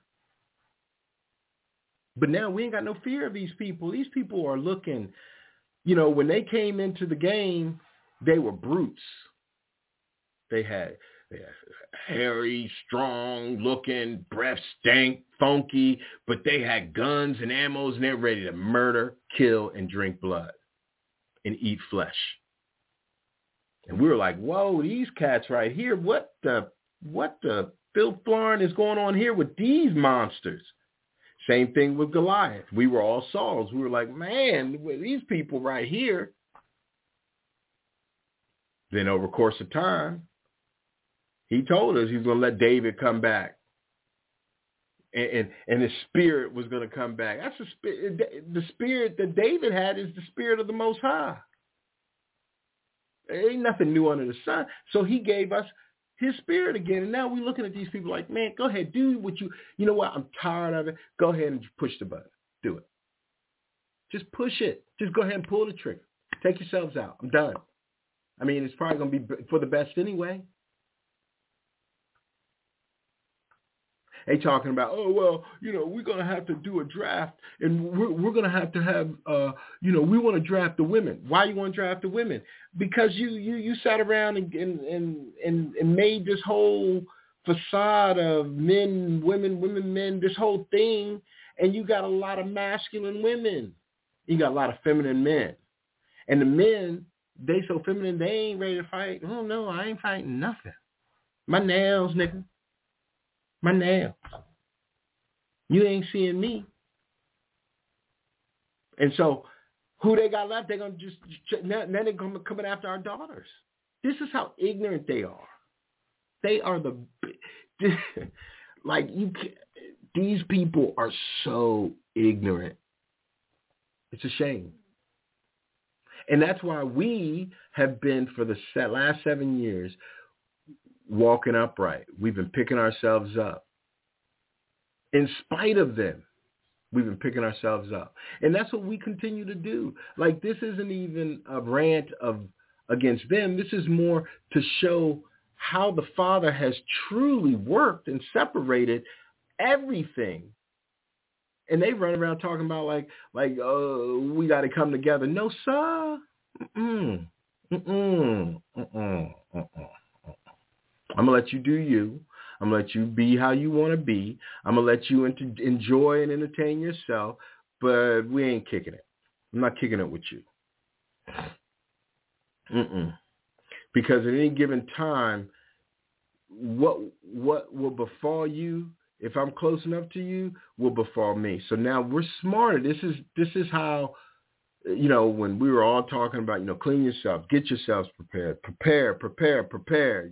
But now we ain't got no fear of these people. These people are looking, when they came into the game, they were brutes. They had hairy, strong looking, breath stank, funky, but they had guns and ammos and they're ready to murder, kill, and drink blood and eat flesh. And we were like, whoa, these cats right here, what the filth flarn is going on here with these monsters? Same thing with Goliath. We were all Sauls. We were like, man, these people right here. Then over the course of time, he told us he was going to let David come back. And his spirit was going to come back. That's the spirit that David had is the spirit of the Most High. There ain't nothing new under the sun. So he gave us his spirit again. And now we're looking at these people like, man, go ahead, do what you know what? I'm tired of it. Go ahead and push the button. Do it. Just push it. Just go ahead and pull the trigger. Take yourselves out. I'm done. I mean, it's probably going to be for the best anyway. They talking about, oh, well, we're going to have to do a draft and we're going to have, we want to draft the women. Why you want to draft the women? Because you sat around and made this whole facade of men, women, men, this whole thing. And you got a lot of masculine women. You got a lot of feminine men. And the men, they so feminine, they ain't ready to fight. Oh, no, I ain't fighting nothing. My nails, nigga. My nails. You ain't seeing me. And so who they got left, they're going to just, now they're coming after our daughters. This is how ignorant they are. They are these people are so ignorant. It's a shame. And that's why we have been, for the last 7 years, walking upright. We've been picking ourselves up. In spite of them, we've been picking ourselves up. And that's what we continue to do. Like, this isn't even a rant against them. This is more to show how the Father has truly worked and separated everything. And they run around talking about we got to come together. No, sir. I'm going to let you do you. I'm going to let you be how you want to be. I'm going to let you enjoy and entertain yourself, but we ain't kicking it. I'm not kicking it with you. Because at any given time, what will befall you, if I'm close enough to you, will befall me. So now we're smarter. This is how, when we were all talking about, clean yourself, get yourselves prepared, prepare,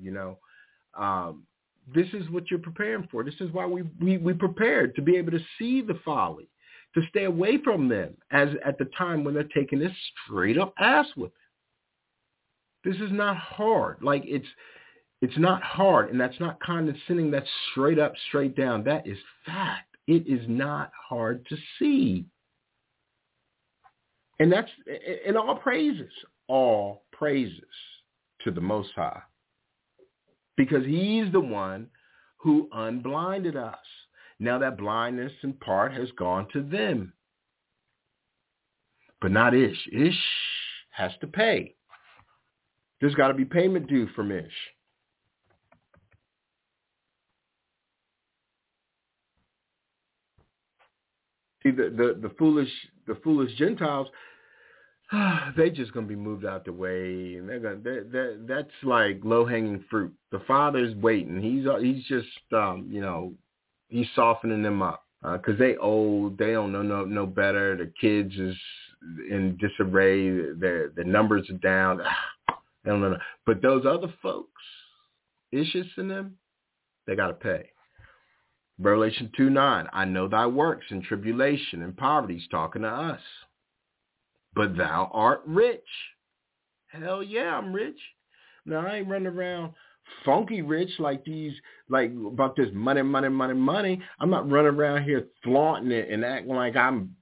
this is what you're preparing for. This is why we prepared, to be able to see the folly, to stay away from them as at the time when they're taking this straight up ass whipping. This is not hard. Like, it's not hard, and that's not condescending. That's straight up, straight down. That is fact. It is not hard to see. And that's in all praises to the Most High, because he's the one who unblinded us. Now that blindness in part has gone to them, but not Ish. Ish has to pay. There's got to be payment due from Ish. See, the foolish Gentiles, they just gonna be moved out the way, and that's like low hanging fruit. The Father's waiting. He's just he's softening them up because they old. They don't know no better. The kids is in disarray. The numbers are down. They don't know. But those other folks, Ishis and them, they gotta pay. Revelation 2:9, I know thy works in tribulation and poverty. He's talking to us. But thou art rich. Hell yeah, I'm rich. Now, I ain't running around funky rich like about this money. I'm not running around here flaunting it and acting like I'm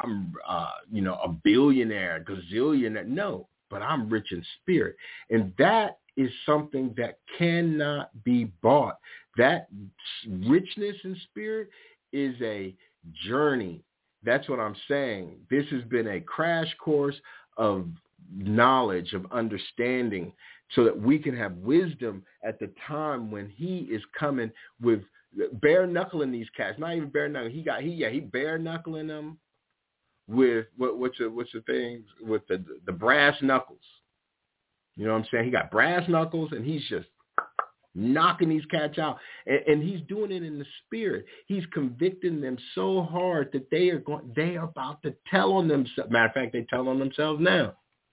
a billionaire, gazillionaire. No, but I'm rich in spirit. And that is something that cannot be bought. That richness in spirit is a journey. That's what I'm saying. This has been a crash course of knowledge, of understanding, so that we can have wisdom at the time when he is coming with bare knuckling these cats. Not even bare knuckling. He bare knuckling them with what's the thing with the brass knuckles. You know what I'm saying? He got brass knuckles, and he's just knocking these cats out, and he's doing it in the spirit. He's convicting them so hard that they are about to tell on themselves. Matter of fact, they tell on themselves now.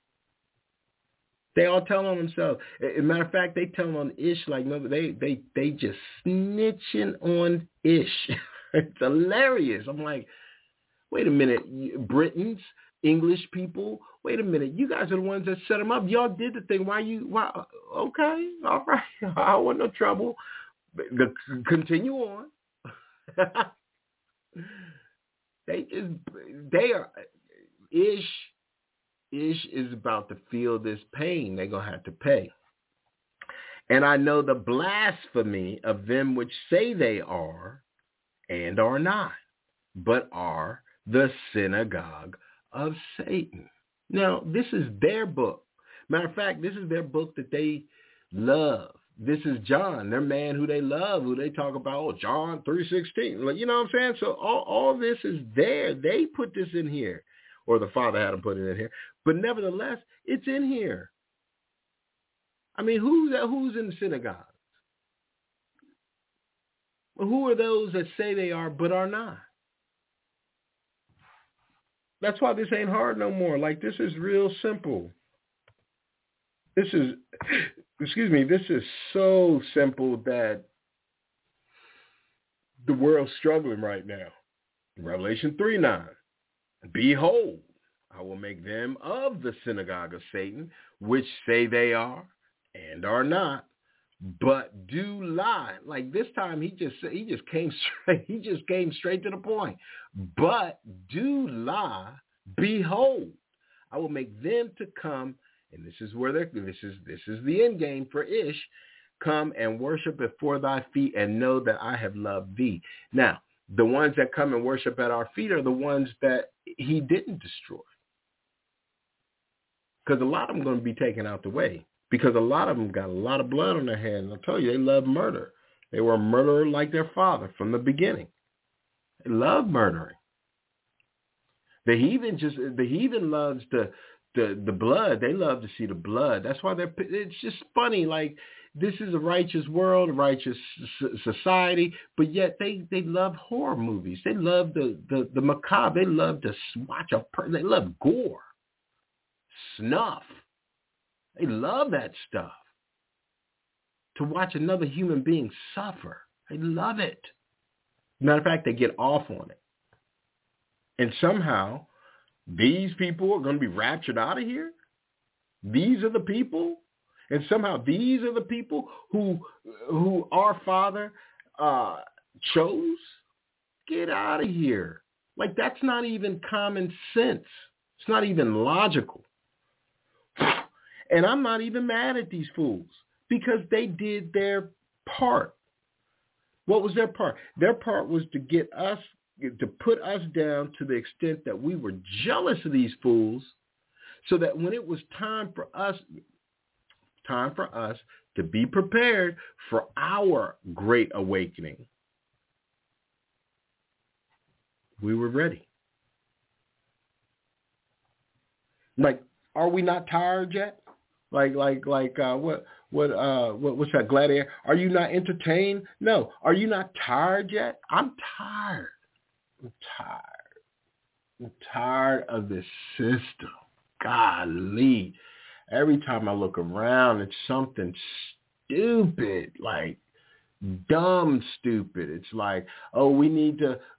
They all tell on themselves. As a matter of fact, they tell on Ish like no, they just snitching on Ish. It's hilarious. I'm like, wait a minute, Britons, English people, wait a minute. You guys are the ones that set them up. Y'all did the thing. Why? Okay, all right. I want no trouble. Continue on. Ish is about to feel this pain. They're going to have to pay. And I know the blasphemy of them which say they are and are not, but are the synagogue of Satan. Now, this is their book. Matter of fact, this is their book that they love. This is John, their man who they love, who they talk about, oh, John 3:16. Like, you know what I'm saying? So all this is there. They put this in here, or the Father had them put it in here. But nevertheless, it's in here. I mean, who's in the synagogue? Who are those that say they are but are not? That's why this ain't hard no more. Like, this is real simple. This is so simple that the world's struggling right now. Revelation 3:9. Behold, I will make them of the synagogue of Satan, which say they are and are not, but do lie. Like this time, he just came straight. He just came straight to the point. But do lie. Behold, I will make them to come, and this is where this is the end game for Ish. Come and worship before thy feet, and know that I have loved thee. Now, the ones that come and worship at our feet are the ones that he didn't destroy, because a lot of them are going to be taken out the way. Because a lot of them got a lot of blood on their hands. I'll tell you, they love murder. They were a murderer like their father from the beginning. They love murdering. The heathen loves the blood. They love to see the blood. That's why it's just funny. Like, this is a righteous world, a righteous society, but yet they love horror movies. They love the macabre. They love to watch they love gore, snuff. They love that stuff. To watch another human being suffer. They love it. Matter of fact, they get off on it. And somehow, these people are going to be raptured out of here? These are the people? And somehow these are the people who our Father chose? Get out of here. Like, that's not even common sense. It's not even logical. And I'm not even mad at these fools because they did their part. What was their part? Their part was to get us, to put us down to the extent that we were jealous of these fools, so that when it was time for us to be prepared for our great awakening, we were ready. Like, are we not tired yet? What's that, Gladiator? Are you not entertained? No. Are you not tired yet? I'm tired. I'm tired of this system. Golly. Every time I look around, it's something stupid, like dumb stupid. It's like, oh, you need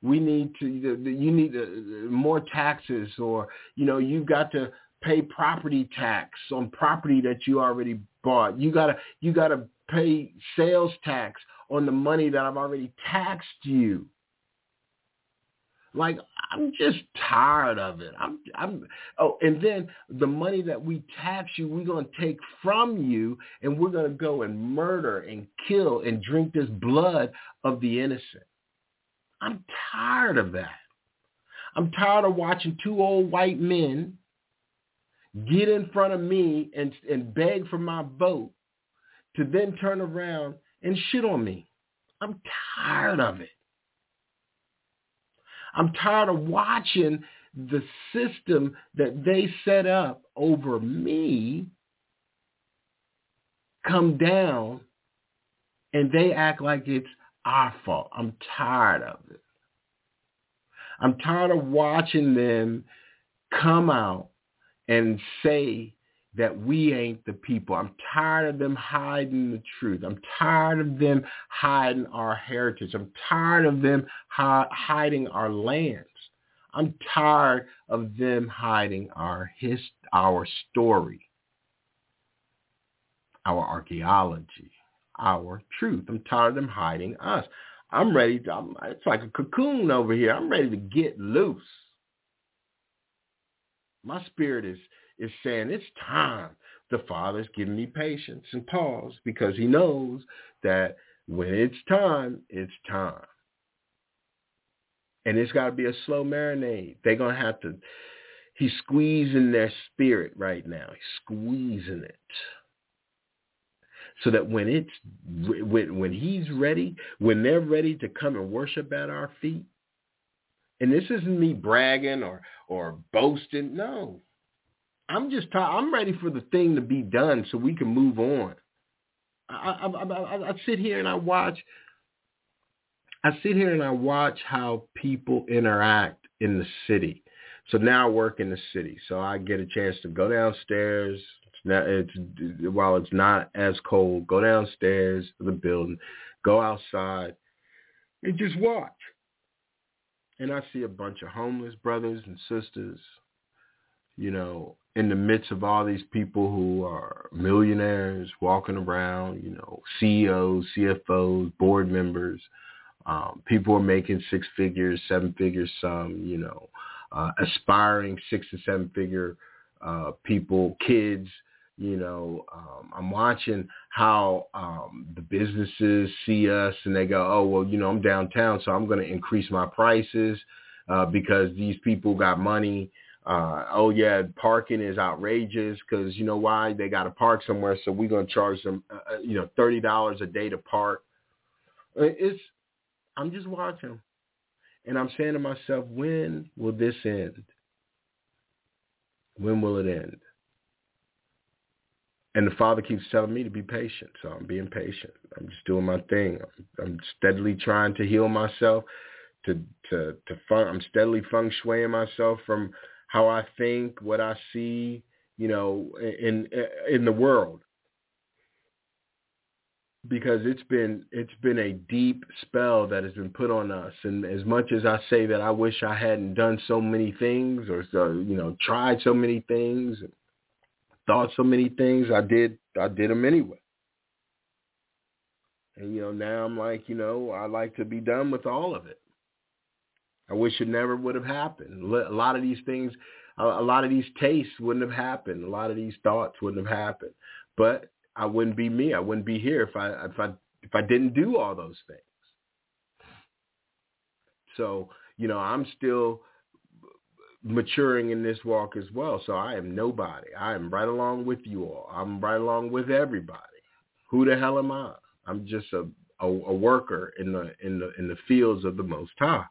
more taxes, or, you've got to pay property tax on property that you already bought. You gotta pay sales tax on the money that I've already taxed you. Like, I'm just tired of it. And then the money that we tax you, we're going to take from you, and we're going to go and murder and kill and drink this blood of the innocent. I'm tired of that. I'm tired of watching two old white men get in front of me and beg for my vote to then turn around and shit on me. I'm tired of it. I'm tired of watching the system that they set up over me come down, and they act like it's our fault. I'm tired of it. I'm tired of watching them come out and say that we ain't the people. I'm tired of them hiding the truth. I'm tired of them hiding our heritage. I'm tired of them hiding our lands. I'm tired of them hiding our story, our archaeology, our truth. I'm tired of them hiding us. I'm ready. It's like a cocoon over here. I'm ready to get loose. My spirit is saying it's time. The Father's giving me patience and pause, because he knows that when it's time, it's time. And it's got to be a slow marinade. They're going to have to, he's squeezing their spirit right now. He's squeezing it. So that when he's ready, when they're ready to come and worship at our feet, and this isn't me bragging or boasting, no. I'm ready for the thing to be done so we can move on. I sit here and I watch how people interact in the city. So now I work in the city, so I get a chance to go downstairs. While it's not as cold, go downstairs to the building, go outside, and just watch. And I see a bunch of homeless brothers and sisters, in the midst of all these people who are millionaires walking around, CEOs, CFOs, board members, people are making 6 figures, 7 figures, some, aspiring 6 to 7 figure people, kids. I'm watching how the businesses see us and they go, oh, well, I'm downtown, so I'm going to increase my prices because these people got money. Oh, yeah, parking is outrageous because you know why? They got to park somewhere, so we're going to charge them, $30 a day to park. I'm just watching, and I'm saying to myself, when will this end? When will it end? And the Father keeps telling me to be patient, so I'm being patient. I'm just doing my thing. I'm steadily trying to heal myself. I'm steadily feng shuiing myself from how I think, what I see, in the world. Because it's been a deep spell that has been put on us, and as much as I say that I wish I hadn't done so many things, or tried so many things, thought so many things, I did them anyway. And now I'm like, I like to be done with all of it. I wish it never would have happened. A lot of these things a lot of these tastes wouldn't have happened. A lot of these thoughts wouldn't have happened. But I wouldn't be me. I wouldn't be here if I didn't do all those things. So, I'm still maturing in this walk as well. So I am nobody. I am right along with you all. I'm right along with everybody. Who the hell am I? I'm just a worker in the fields of the Most High.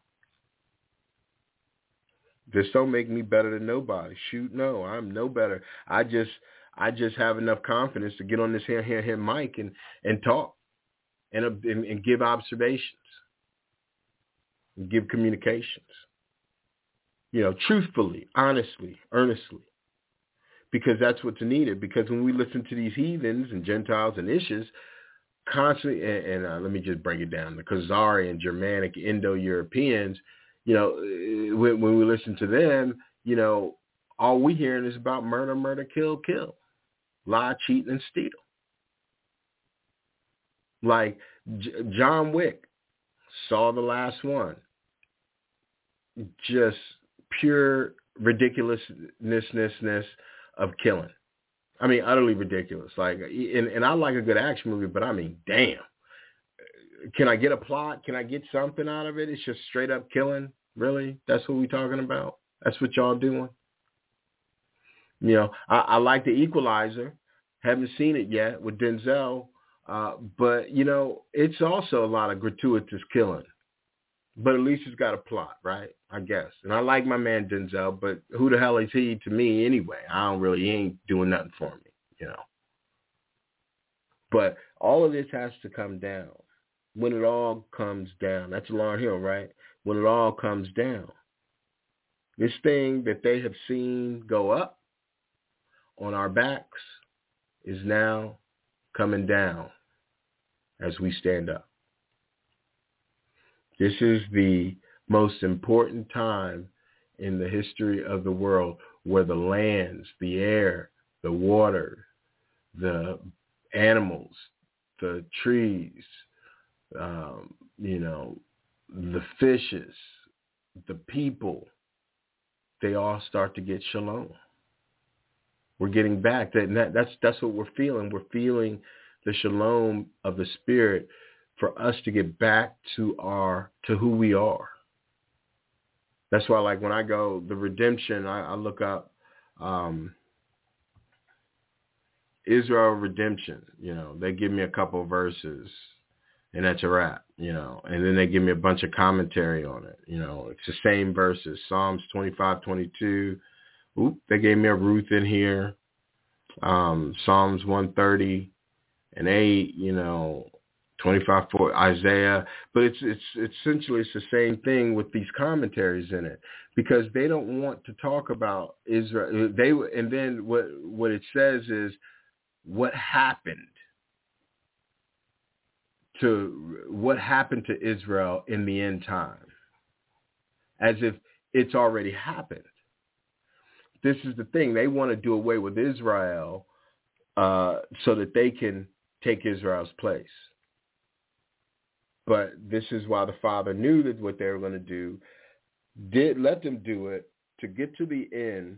This don't make me better than nobody. Shoot, no, I'm no better. I just have enough confidence to get on this here mic and talk and give observations, and give communications. Truthfully, honestly, earnestly, because that's what's needed. Because when we listen to these heathens and Gentiles and Ishas constantly, and let me just break it down, the Khazari and Germanic Indo-Europeans, when we listen to them, all we hearing is about murder, murder, kill, kill, lie, cheat, and steal. Like John Wick, saw the last one. Just pure ridiculousness of killing. I mean, utterly ridiculous. Like, and I like a good action movie, but I mean, damn. Can I get a plot? Can I get something out of it? It's just straight up killing. Really? That's what we talking about? That's what y'all doing? I like The Equalizer. Haven't seen it yet with Denzel. But, it's also a lot of gratuitous killing. But at least it's got a plot, right? I guess. And I like my man Denzel, but who the hell is he to me anyway? He ain't doing nothing for me, But all of this has to come down. When it all comes down, that's Lauryn Hill, right? When it all comes down, this thing that they have seen go up on our backs is now coming down as we stand up. This is the most important time in the history of the world where the lands, the air, the water, the animals, the trees, the fishes, the people, they all start to get shalom. We're getting back. That's what we're feeling. We're feeling the shalom of the spirit for us to get back to who we are. That's why, like, when I go the redemption, I look up Israel redemption. They give me a couple of verses, and that's a wrap. And then they give me a bunch of commentary on it. It's the same verses. Psalms 25:22. They gave me a Ruth in here. Psalms 130 and 8. 25 for Isaiah, but it's essentially it's the same thing with these commentaries in it, because they don't want to talk about Israel. And then what it says is what happened to Israel in the end time, as if it's already happened. This is the thing. They want to do away with Israel so that they can take Israel's place. But this is why the Father knew that what they were going to do, did let them do it to get to the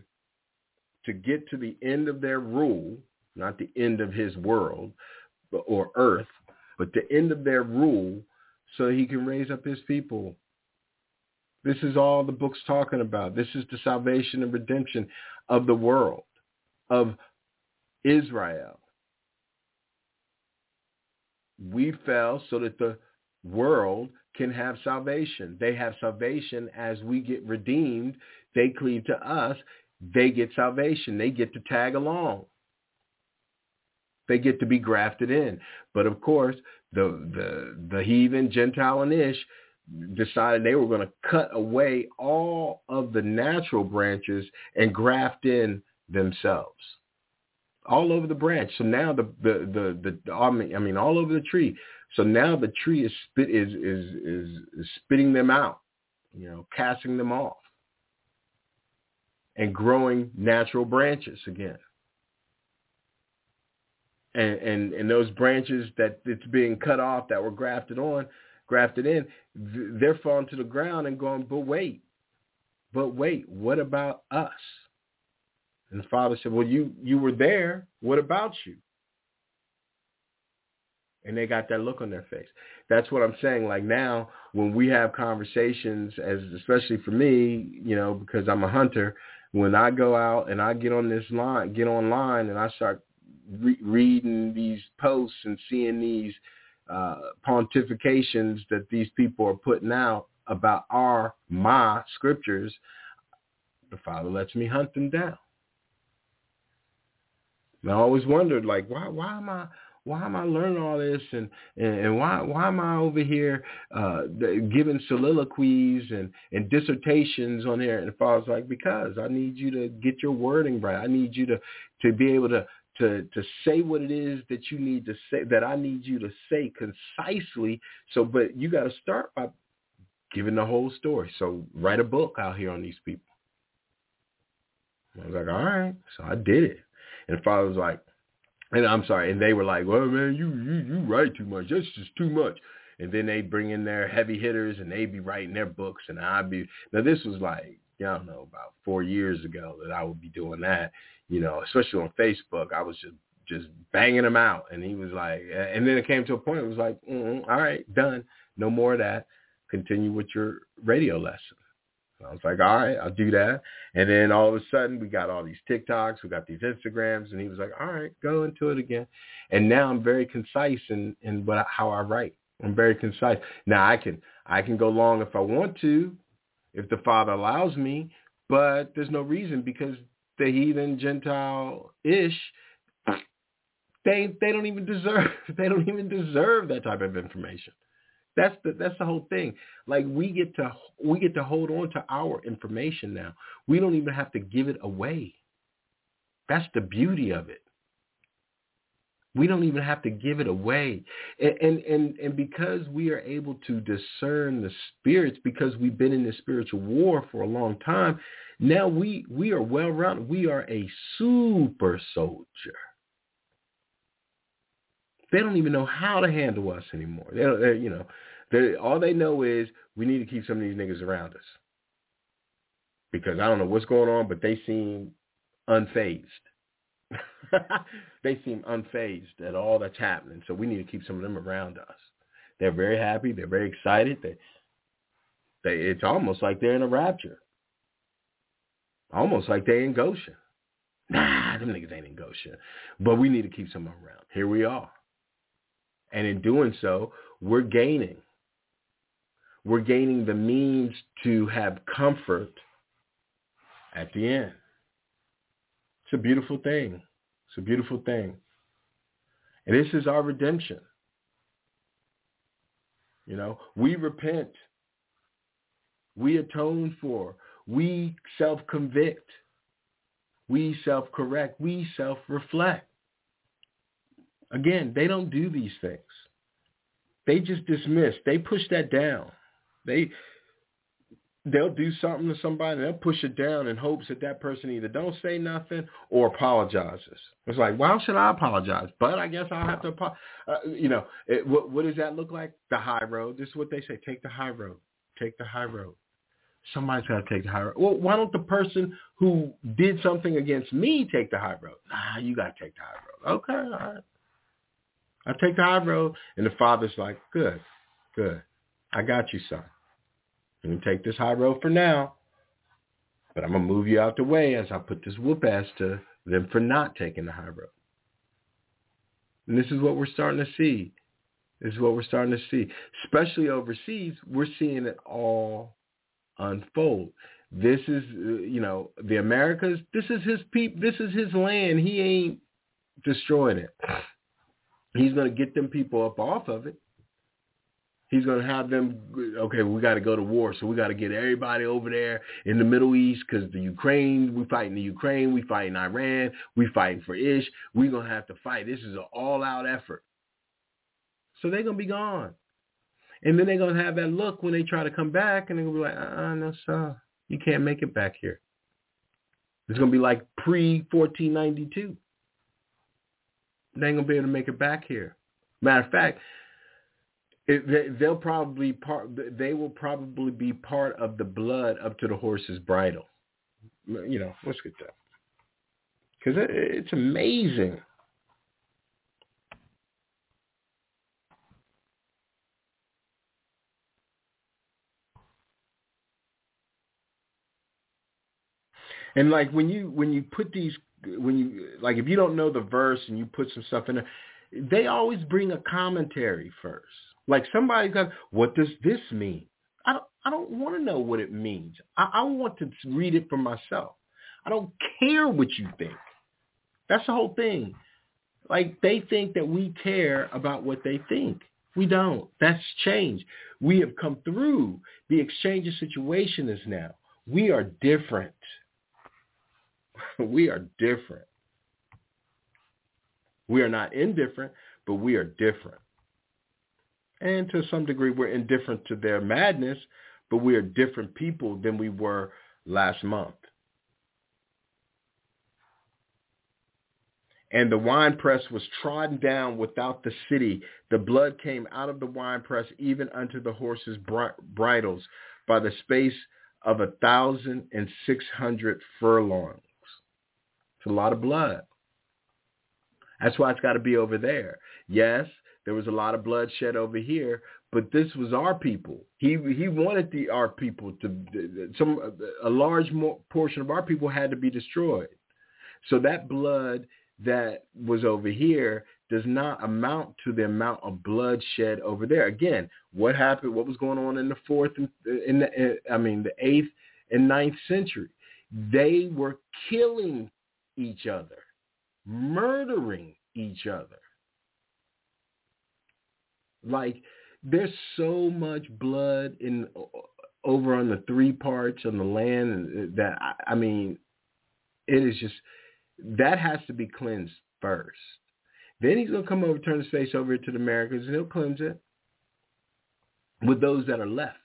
end of their rule, not the end of his world or earth, but the end of their rule, so he can raise up his people. This is all the book's talking about. This is the salvation and redemption of the world, of Israel. We fell so that the world can have salvation. They have salvation as we get redeemed. They cleave to us. They get salvation. They get to tag along. They get to be grafted in. But of course, the heathen, Gentile, and Ish decided they were going to cut away all of the natural branches and graft in themselves. All over the branch. So now all over the tree. So now the tree is spitting them out, casting them off, and growing natural branches again. And those branches that it's being cut off, that were grafted in, they're falling to the ground and going, but wait, what about us? And the father said, well, you were there. What about you? And they got that look on their face. That's what I'm saying. Like now, when we have conversations, especially for me, because I'm a hunter, when I go out and I get online and I start reading these posts and seeing these pontifications that these people are putting out about my scriptures, the Father lets me hunt them down. And I always wondered, like, why am I learning all this, and why am I over here giving soliloquies and dissertations on here? And the Father's like, because I need you to get your wording right. I need you to be able to say what it is that you need to say, that I need you to say concisely. But you got to start by giving the whole story. So write a book out here on these people. I was like, all right. So I did it. And the Father was like, and I'm sorry, and they were like, well, man, you write too much. That's just too much. And then they bring in their heavy hitters, and they be writing their books, and now this was like, I don't know, about 4 years ago that I would be doing that, especially on Facebook. I was just banging them out. And he was like, and then it came to a point, it was like, all right, done. No more of that. Continue with your radio lesson. I was like, all right, I'll do that. And then all of a sudden we got all these TikToks, we got these Instagrams, and he was like, all right, go into it again. And now I'm very concise in how I write. I'm very concise. Now I can go long if I want to, if the Father allows me, but there's no reason, because the heathen Gentile-ish, they don't even deserve that type of information. That's the whole thing. Like we get to hold on to our information now. We don't even have to give it away. That's the beauty of it. We don't even have to give it away. And because we are able to discern the spirits, because we've been in this spiritual war for a long time, now we are well-rounded. We are a super soldier. They don't even know how to handle us anymore. All they know is we need to keep some of these niggas around us, because I don't know what's going on, but they seem unfazed. They seem unfazed at all that's happening. So we need to keep some of them around us. They're very happy. They're very excited. It's almost like they're in a rapture. Almost like they're in Goshen. Nah, them niggas ain't in Goshen. But we need to keep some of them around. Here we are. And in doing so, we're gaining. We're gaining the means to have comfort at the end. It's a beautiful thing. It's a beautiful thing. And this is our redemption. We repent. We atone for. We self-convict. We self-correct. We self-reflect. Again, they don't do these things. They just dismiss. They push that down. They'll do something to somebody, they'll push it down in hopes that person either don't say nothing or apologizes. It's like, why should I apologize? But I guess I'll have to apologize. What does that look like? The high road. This is what they say. Take the high road. Take the high road. Somebody's got to take the high road. Well, why don't the person who did something against me take the high road? Nah, you got to take the high road. Okay, all right. I take the high road. And the Father's like, good. I got you, son. You can take this high road for now, but I'm going to move you out the way as I put this whoop ass to them for not taking the high road. And this is what we're starting to see. Especially overseas, we're seeing it all unfold. This is, the Americas, this is his this is his land. He ain't destroying it. He's going to get them people up off of it. He's going to have them, okay, we got to go to war, so we got to get everybody over there in the Middle East, because we fighting the Ukraine, we fighting Iran, we fighting for Ish. We're going to have to fight. This is an all-out effort. So they're going to be gone. And then they're going to have that look when they try to come back, and they're going to be like, no, sir, you can't make it back here. It's going to be like pre-1492. They ain't going to be able to make it back here. Matter of fact, they will probably be part of the blood up to the horse's bridle. Let's get that. because it's amazing. And like when you put these, like if you don't know the verse and you put some stuff in there, they always bring a commentary first. Like somebody goes, what does this mean? I don't want to know what it means. I want to read it for myself. I don't care what you think. That's the whole thing. Like they think that we care about what they think. We don't. That's changed. We have come through the exchange of situations now. We are different. We are different. We are not indifferent, but we are different. And to some degree, we're indifferent to their madness, but we are different people than we were last month. And the winepress was trodden down without the city. The blood came out of the winepress, even unto the horses' bridles, by the space of 1,600 furlongs. It's a lot of blood. That's why it's got to be over there. Yes, there was a lot of blood shed over here, but this was our people. He wanted our people to, a large portion of our people had to be destroyed. So that blood that was over here does not amount to the amount of blood shed over there. Again, what happened? What was going on in the the 8th and 9th century? They were killing each other, murdering each other. Like there's so much blood over on the 3 parts on the land that it is just, that has to be cleansed first. Then he's going to come over, turn his face over to the Americans, and he'll cleanse it with those that are left.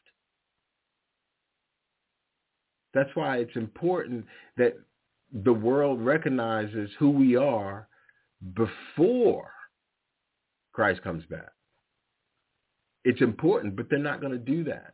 That's why it's important that the world recognizes who we are before Christ comes back. It's important, but they're not going to do that.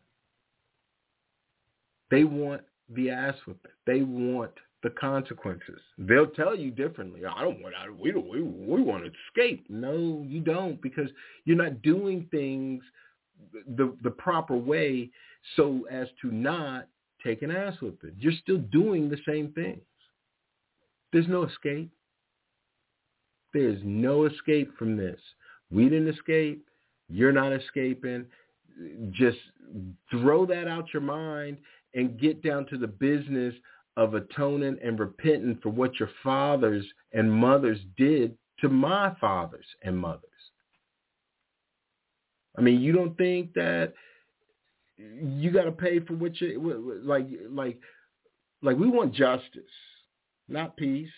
They want the ass whipping. They want the consequences. They'll tell you differently. We want to escape. No, you don't, because you're not doing things the proper way so as to not take an ass whipping. You're still doing the same things. There's no escape. There's no escape from this. We didn't escape. You're not escaping. Just throw that out your mind and get down to the business of atoning and repenting for what your fathers and mothers did to my fathers and mothers. I mean, you don't think that you got to pay for what you like we want justice, not peace.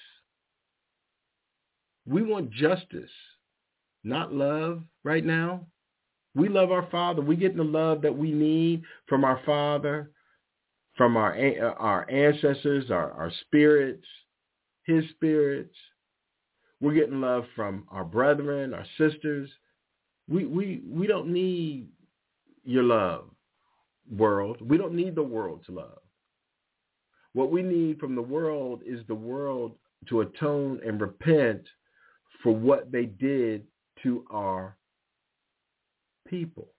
We want justice, not love right now. We love our Father. We're getting the love that we need from our Father, from our ancestors, our spirits, his spirits. We're getting love from our brethren, our sisters. We don't need your love, world. We don't need the world to love. What we need from the world is the world to atone and repent for what they did to our people.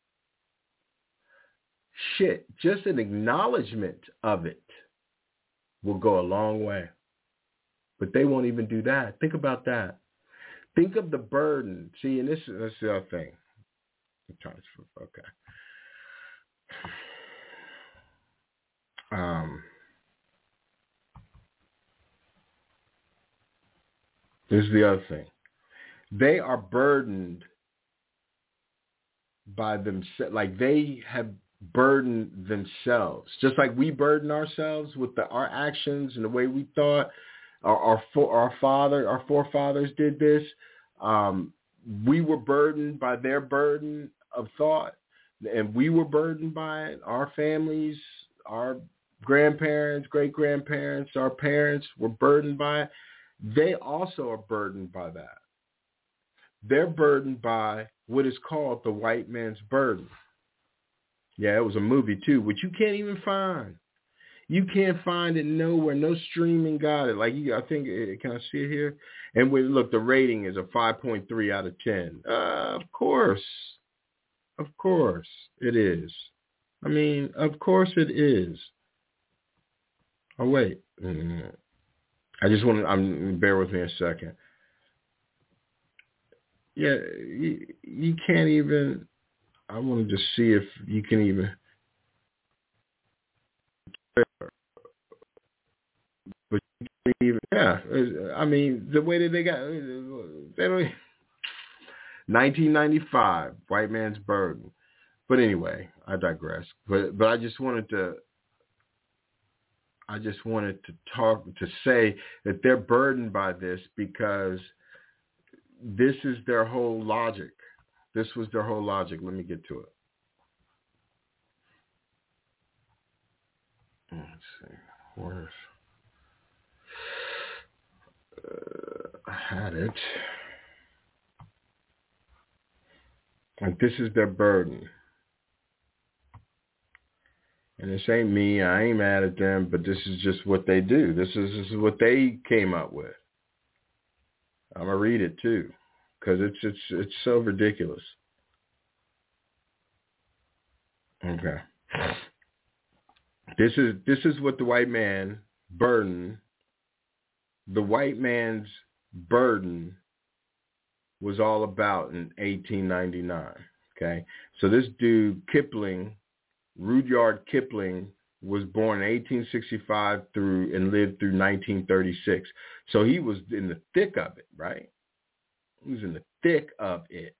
Shit, just an acknowledgement of it will go a long way. But they won't even do that. Think about that. Think of the burden. See, and that's the other thing. Okay. This is the other thing. They are burdened by themselves, like they have burdened themselves, just like we burden ourselves with our actions and the way we thought. Our forefathers did this. We were burdened by their burden of thought, and we were burdened by it. Our families, our grandparents, great-grandparents, our parents were burdened by it. They also are burdened by that. They're burdened by what is called the white man's burden. Yeah, it was a movie too, which you can't even find. You can't find it nowhere. No streaming got it. Like I think, can I see it here? And look, the rating is a 5.3 out of 10. Of course it is. I mean, of course it is. Oh wait, I just want to. Bear with me a second. Yeah, you can't even. I want to just see if you can even. But you can't even. Yeah, I mean the way that they don't. 1995, White Man's Burden. But anyway, I digress. But I just wanted to say that they're burdened by this because this is their whole logic. This was their whole logic. Let me get to it. Let's see. Where's I had it. Like, this is their burden. And this ain't me. I ain't mad at them, but this is just what they do. This is what they came up with. I'm gonna read it too, because it's so ridiculous. Okay. This is what the white man's burden was all about in 1899. Okay. So this dude Kipling, Rudyard Kipling, was born in 1865 and lived through 1936. So he was in the thick of it, right? He was in the thick of it.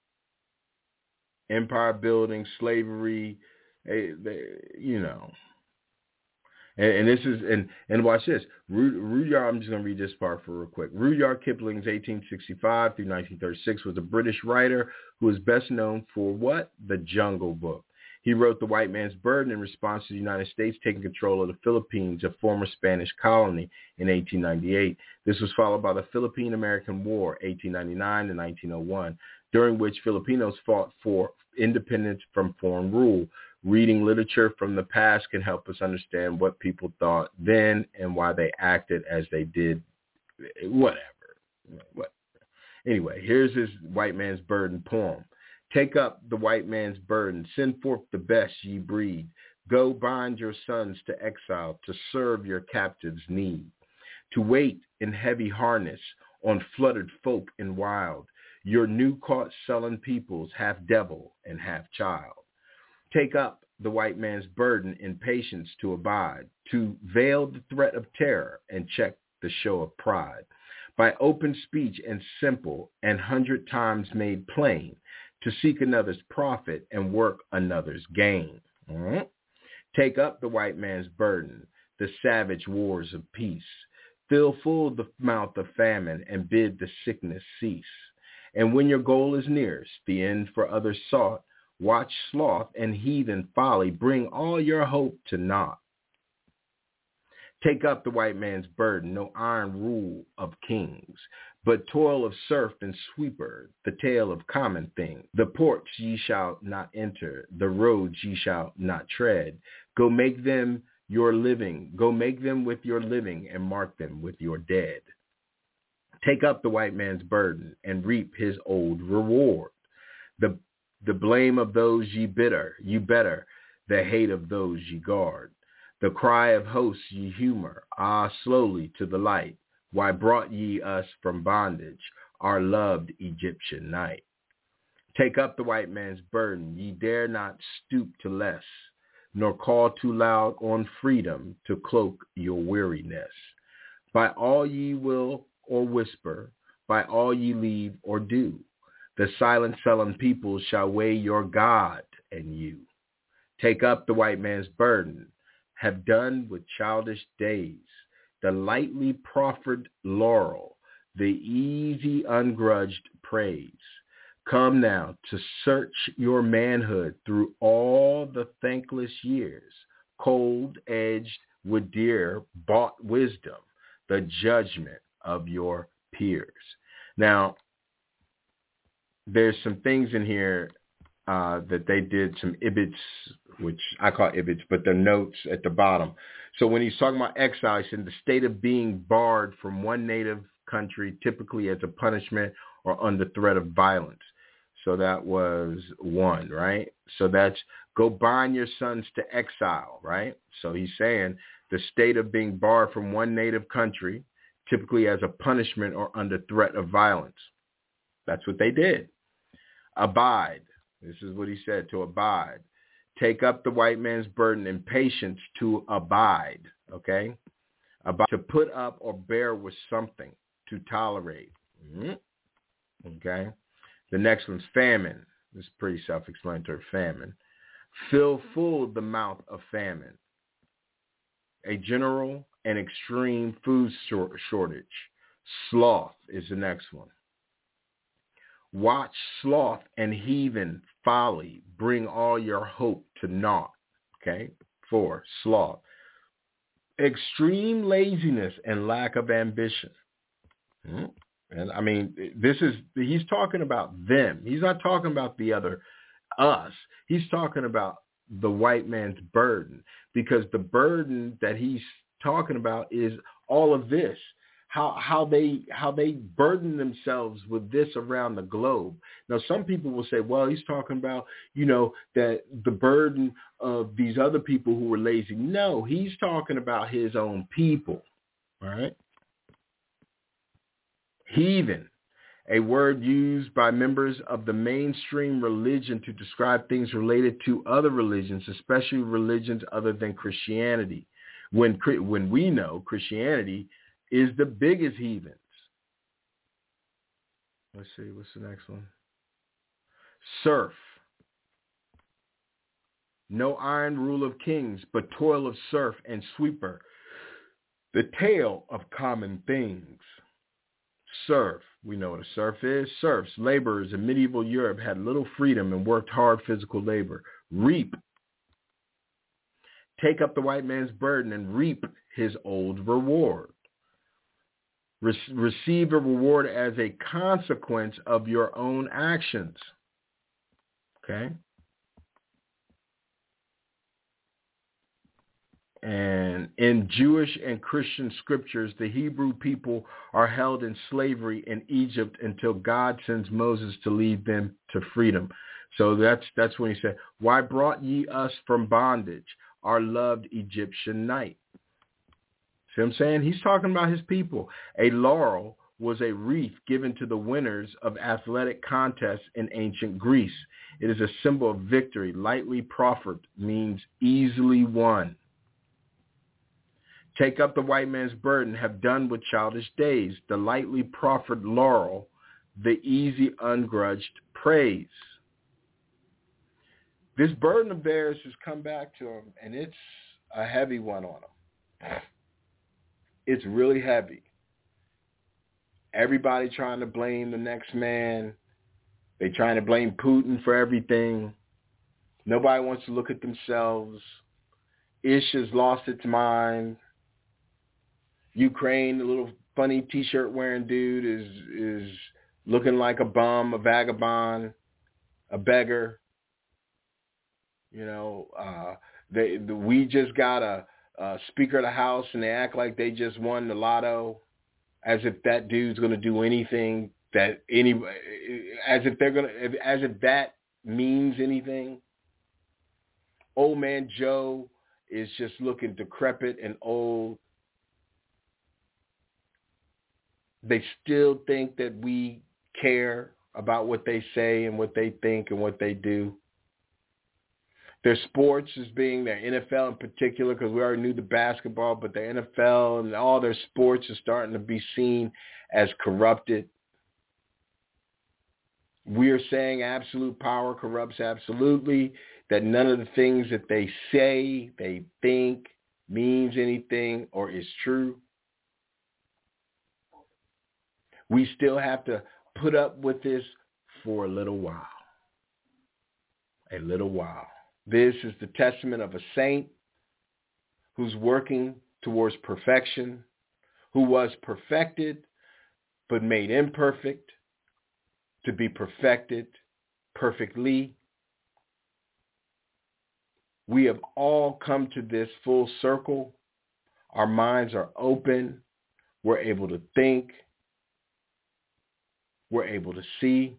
Empire building, slavery, you know. And this is, and watch this. Rudyard, I'm just going to read this part for real quick. Rudyard Kipling's 1865 through 1936 was a British writer who is best known for what? The Jungle Book. He wrote The White Man's Burden in response to the United States taking control of the Philippines, a former Spanish colony, in 1898. This was followed by the Philippine-American War, 1899 to 1901, during which Filipinos fought for independence from foreign rule. Reading literature from the past can help us understand what people thought then and why they acted as they did. Whatever. Anyway, here's his White Man's Burden poem. Take up the white man's burden. Send forth the best ye breed. Go bind your sons to exile to serve your captives' need. To wait in heavy harness on fluttered folk and wild. Your new caught sullen peoples, half devil and half child. Take up the white man's burden in patience to abide, to veil the threat of terror and check the show of pride. By open speech and simple and 100 times made plain, to seek another's profit and work another's gain. Take up the white man's burden, the savage wars of peace. Fill full the mouth of famine and bid the sickness cease. And when your goal is nearest, the end for others sought, watch sloth and heathen folly bring all your hope to naught. Take up the white man's burden, no iron rule of kings, but toil of serf and sweeper, the tale of common things. The ports ye shall not enter, the roads ye shall not tread. Go make them your living, go make them with your living and mark them with your dead. Take up the white man's burden and reap his old reward. The blame of those you better, the hate of those ye guard. The cry of hosts ye humor, slowly to the light. Why brought ye us from bondage, our loved Egyptian night? Take up the white man's burden, ye dare not stoop to less, nor call too loud on freedom to cloak your weariness. By all ye will or whisper, by all ye leave or do, the silent sullen people shall weigh your God and you. Take up the white man's burden, have done with childish days, the lightly proffered laurel, the easy ungrudged praise. Come now to search your manhood through all the thankless years, cold-edged with dear-bought wisdom, the judgment of your peers. Now, there's some things in here that they did some ibits, which I call ibits, but they're notes at the bottom. So when he's talking about exile, he said the state of being barred from one native country, typically as a punishment or under threat of violence. So that was one, right? So that's go bind your sons to exile, right? So he's saying the state of being barred from one native country, typically as a punishment or under threat of violence. That's what they did. Abide. This is what he said, to abide. Take up the white man's burden in patience, to abide, okay? Abide, to put up or bear with something, to tolerate, okay? The next one's famine. This is pretty self-explanatory, famine. Fill full the mouth of famine. A general and extreme food shortage. Sloth is the next one. Watch sloth and heathen folly bring all your hope to naught. Okay? 4, sloth. Extreme laziness and lack of ambition. And I mean, he's talking about them. He's not talking about the other us. He's talking about the white man's burden, because the burden that he's talking about is all of this. How they burden themselves with this around the globe. Now, some people will say, well, he's talking about, that the burden of these other people who were lazy. No, he's talking about his own people, all right? Heathen, a word used by members of the mainstream religion to describe things related to other religions, especially religions other than Christianity, when we know Christianity is the biggest heathens. Let's see, what's the next one? Serf. No iron rule of kings, but toil of serf and sweeper. The tale of common things. Serf. We know what a serf is. Serfs, laborers in medieval Europe, had little freedom and worked hard physical labor. Reap. Take up the white man's burden and reap his old reward. Receive a reward as a consequence of your own actions. Okay? And in Jewish and Christian scriptures, the Hebrew people are held in slavery in Egypt until God sends Moses to lead them to freedom. So that's when he said, why brought ye us from bondage, our loved Egyptian night? See what I'm saying? He's talking about his people. A laurel was a wreath given to the winners of athletic contests in ancient Greece. It is a symbol of victory. Lightly proffered means easily won. Take up the white man's burden, have done with childish days. The lightly proffered laurel, the easy ungrudged praise. This burden of theirs has come back to them, and it's a heavy one on them. It's really heavy. Everybody trying to blame the next man. They trying to blame Putin for everything. Nobody wants to look at themselves. Ish has lost its mind. Ukraine, the little funny T-shirt wearing dude, is looking like a bum, a vagabond, a beggar. We just got a Speaker of the House, and they act like they just won the lotto, as if that dude's going to do anything as if that means anything. Old man Joe is just looking decrepit and old. They still think that we care about what they say and what they think and what they do. Their sports as being their NFL in particular, because we already knew the basketball, but their NFL and all their sports are starting to be seen as corrupted. We are saying absolute power corrupts absolutely, that none of the things that they say, they think, means anything or is true. We still have to put up with this for a little while. A little while. This is the testament of a saint who's working towards perfection, who was perfected but made imperfect, to be perfected perfectly We have all come to this full circle. Our minds are open. We're able to think. We're able to see.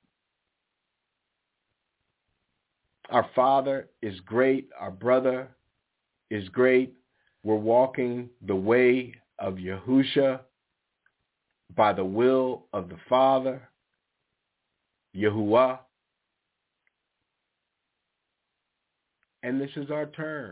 Our Father is great. Our brother is great. We're walking the way of Yahusha by the will of the Father, Yahuwah. And this is our turn.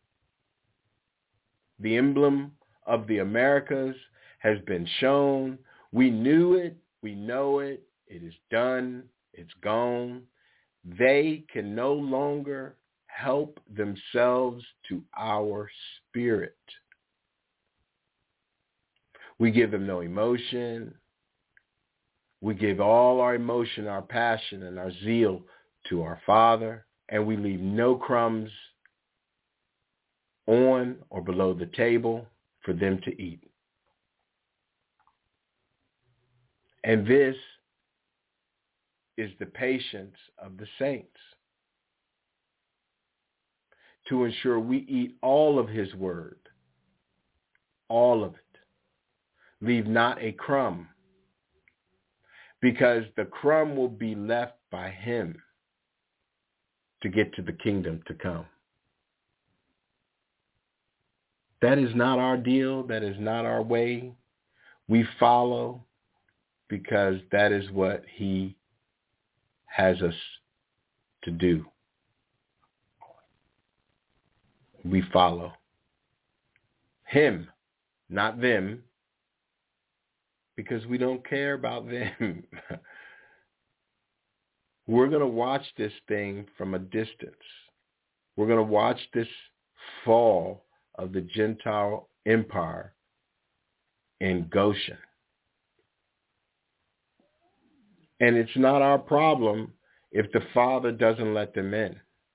The emblem of the Americas has been shown. We knew it. We know it. It is done. It's gone. They can no longer help themselves to our spirit. We give them no emotion. We give all our emotion, our passion, and our zeal to our Father, and we leave no crumbs on or below the table for them to eat. And this is the patience of the saints, to ensure we eat all of his word, all of it. Leave not a crumb, because the crumb will be left by him to get to the kingdom to come. That is not our deal. That is not our way. We follow because that is what he has us to do. We follow him, not them, because we don't care about them. We're going to watch this thing from a distance. We're going to watch this fall of the Gentile empire in Goshen. And it's not our problem if the Father doesn't let them in.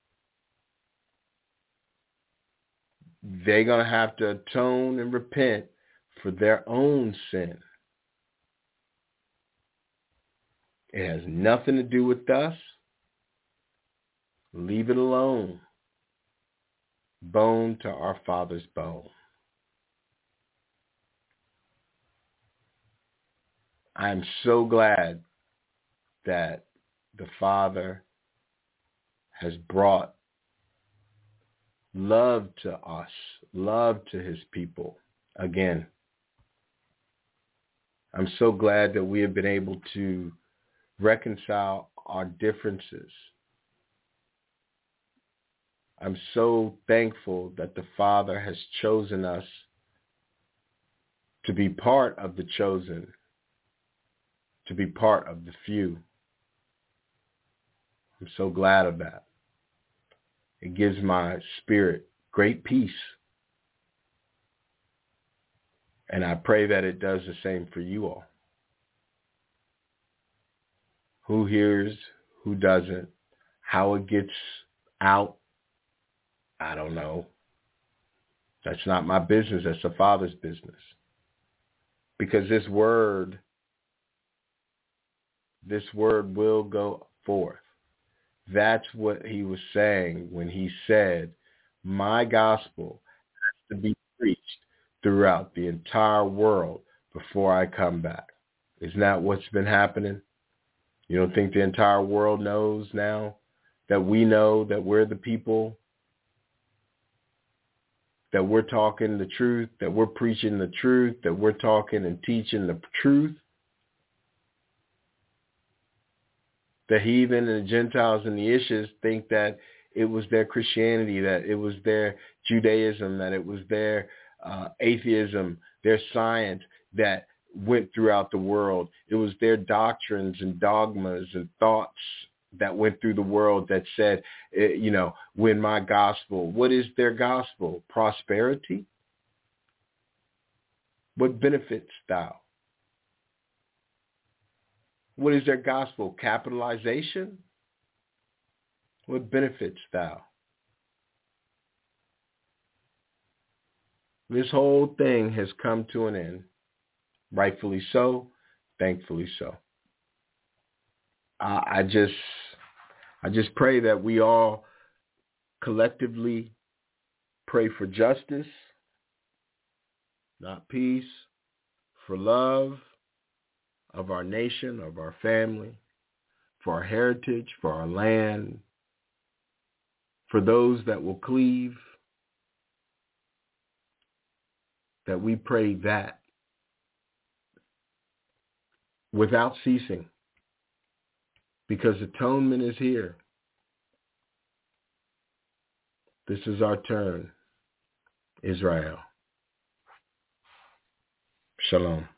They're going to have to atone and repent for their own sin. It has nothing to do with us. Leave it alone. Bone to our Father's bone. I'm so glad that the Father has brought love to us, love to his people again. I'm so glad that we have been able to reconcile our differences. I'm so thankful that the Father has chosen us to be part of the chosen, to be part of the few. I'm so glad of that. It gives my spirit great peace. And I pray that it does the same for you all. Who hears, who doesn't, how it gets out, I don't know. That's not my business. That's the Father's business. Because this word will go forth. That's what he was saying when he said, my gospel has to be preached throughout the entire world before I come back. Isn't that what's been happening? You don't think the entire world knows now that we know that we're the people, that we're talking the truth, that we're preaching the truth, that we're talking and teaching the truth? The heathen and the Gentiles and the Ishes think that it was their Christianity, that it was their Judaism, that it was their atheism, their science that went throughout the world. It was their doctrines and dogmas and thoughts that went through the world that said, when my gospel, what is their gospel? Prosperity? What benefits thou? What is their gospel? Capitalization? What benefits thou? This whole thing has come to an end. Rightfully so, thankfully so. I just pray that we all collectively pray for justice, not peace, for love of our nation, of our family, for our heritage, for our land, for those that will cleave, that we pray that without ceasing, because atonement is here. This is our turn, Israel. Shalom.